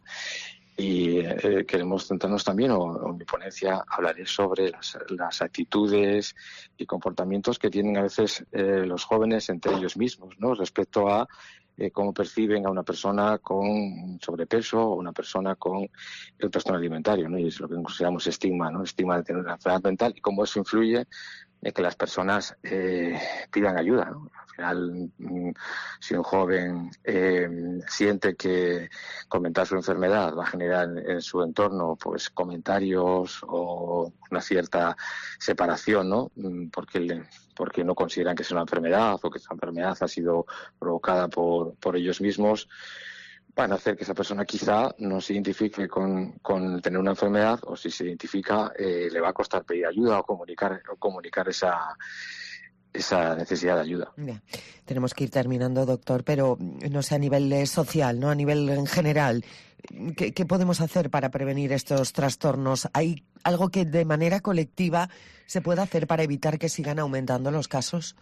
[SPEAKER 6] Y eh, queremos centrarnos también, o, o en mi ponencia hablaré sobre las, las actitudes y comportamientos que tienen a veces eh, los jóvenes entre ellos mismos, ¿no?, respecto a eh, cómo perciben a una persona con sobrepeso o una persona con el trastorno alimentario, ¿no? Y es lo que consideramos estigma, ¿no?, estigma de tener una enfermedad mental, y cómo eso influye en que las personas eh, pidan ayuda, ¿no? Al final, si un joven eh, siente que comentar su enfermedad va a generar en, en su entorno pues comentarios o una cierta separación, ¿no?, porque le, porque no consideran que es una enfermedad o que esa enfermedad ha sido provocada por, por ellos mismos, van a hacer que esa persona quizá no se identifique con, con tener una enfermedad, o si se identifica eh, le va a costar pedir ayuda o comunicar o comunicar esa esa necesidad de ayuda.
[SPEAKER 3] Ya. Tenemos que ir terminando, doctor, pero no sé, a nivel eh, social, ¿no?, a nivel en general, ¿qué, qué podemos hacer para prevenir estos trastornos? ¿Hay algo que de manera colectiva se pueda hacer para evitar que sigan aumentando los casos?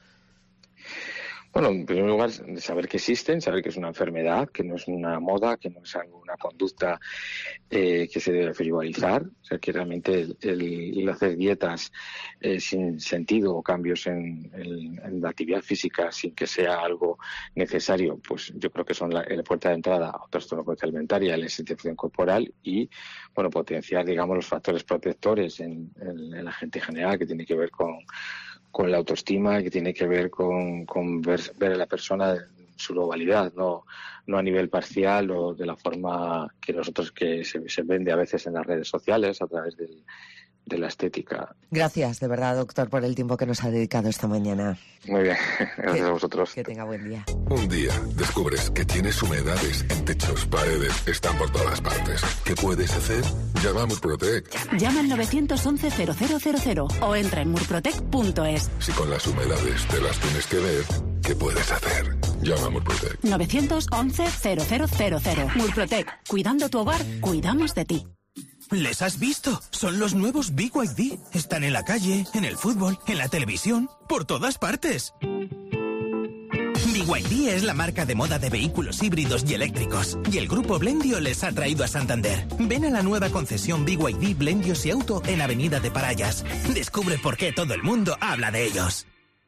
[SPEAKER 6] Bueno, en primer lugar, saber que existen, saber que es una enfermedad, que no es una moda, que no es una conducta eh, que se debe frivolizar. O sea, que realmente el, el, el hacer dietas eh, sin sentido o cambios en, en, en la actividad física sin que sea algo necesario, pues yo creo que son la, la puerta de entrada a trastorno alimentaria, la insatisfacción corporal y, bueno, potenciar, digamos, los factores protectores en, en, en la gente en general, que tiene que ver con con la autoestima, que tiene que ver con, con ver, ver a la persona en su globalidad, no, no a nivel parcial o de la forma que nosotros que se, se vende a veces en las redes sociales a través del, de la estética.
[SPEAKER 3] Gracias, de verdad, doctor, por el tiempo que nos ha dedicado esta mañana.
[SPEAKER 6] Muy bien, gracias
[SPEAKER 3] que,
[SPEAKER 6] a vosotros.
[SPEAKER 3] Que tenga buen día.
[SPEAKER 8] Un día descubres que tienes humedades en techos, paredes, están por todas partes. ¿Qué puedes hacer? Llama a Murprotec.
[SPEAKER 16] Llama al nueve once cero cero cero cero o entra en murprotec punto es.
[SPEAKER 8] Si con las humedades te las tienes que ver, ¿qué puedes hacer? Llama a Murprotec.
[SPEAKER 16] nueve once cero cero cero cero. Murprotec. Cuidando tu hogar, cuidamos de ti.
[SPEAKER 9] ¿Les has visto? Son los nuevos B Y D. Están en la calle, en el fútbol, en la televisión, por todas partes. B Y D es la marca de moda de vehículos híbridos y eléctricos. Y el grupo Blendio les ha traído a Santander. Ven a la nueva concesión B Y D Blendios y Auto en Avenida de Parayas. Descubre por qué todo el mundo habla de ellos.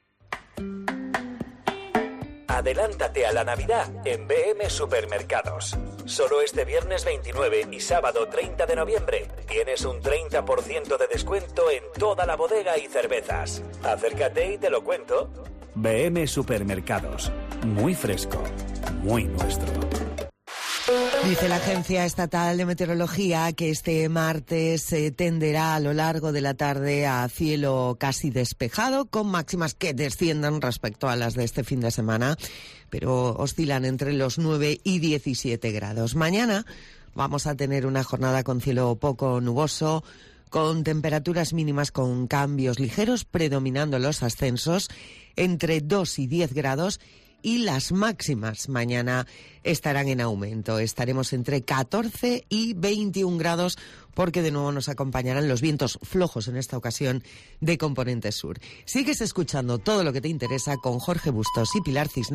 [SPEAKER 11] Adelántate a la Navidad en B M Supermercados. Solo este viernes veintinueve y sábado treinta de noviembre tienes un treinta por ciento de descuento en toda la bodega y cervezas. Acércate y te lo cuento.
[SPEAKER 12] B M Supermercados. Muy fresco, muy nuestro.
[SPEAKER 3] Dice la Agencia Estatal de Meteorología que este martes se tenderá a lo largo de la tarde a cielo casi despejado, con máximas que desciendan respecto a las de este fin de semana, pero oscilan entre los nueve y diecisiete grados. Mañana vamos a tener una jornada con cielo poco nuboso, con temperaturas mínimas con cambios ligeros, predominando los ascensos entre dos y diez grados, y las máximas mañana estarán en aumento. Estaremos entre catorce y veintiún grados, porque de nuevo nos acompañarán los vientos flojos en esta ocasión de componente sur. Sigues escuchando todo lo que te interesa con Jorge Bustos y Pilar Cisneros.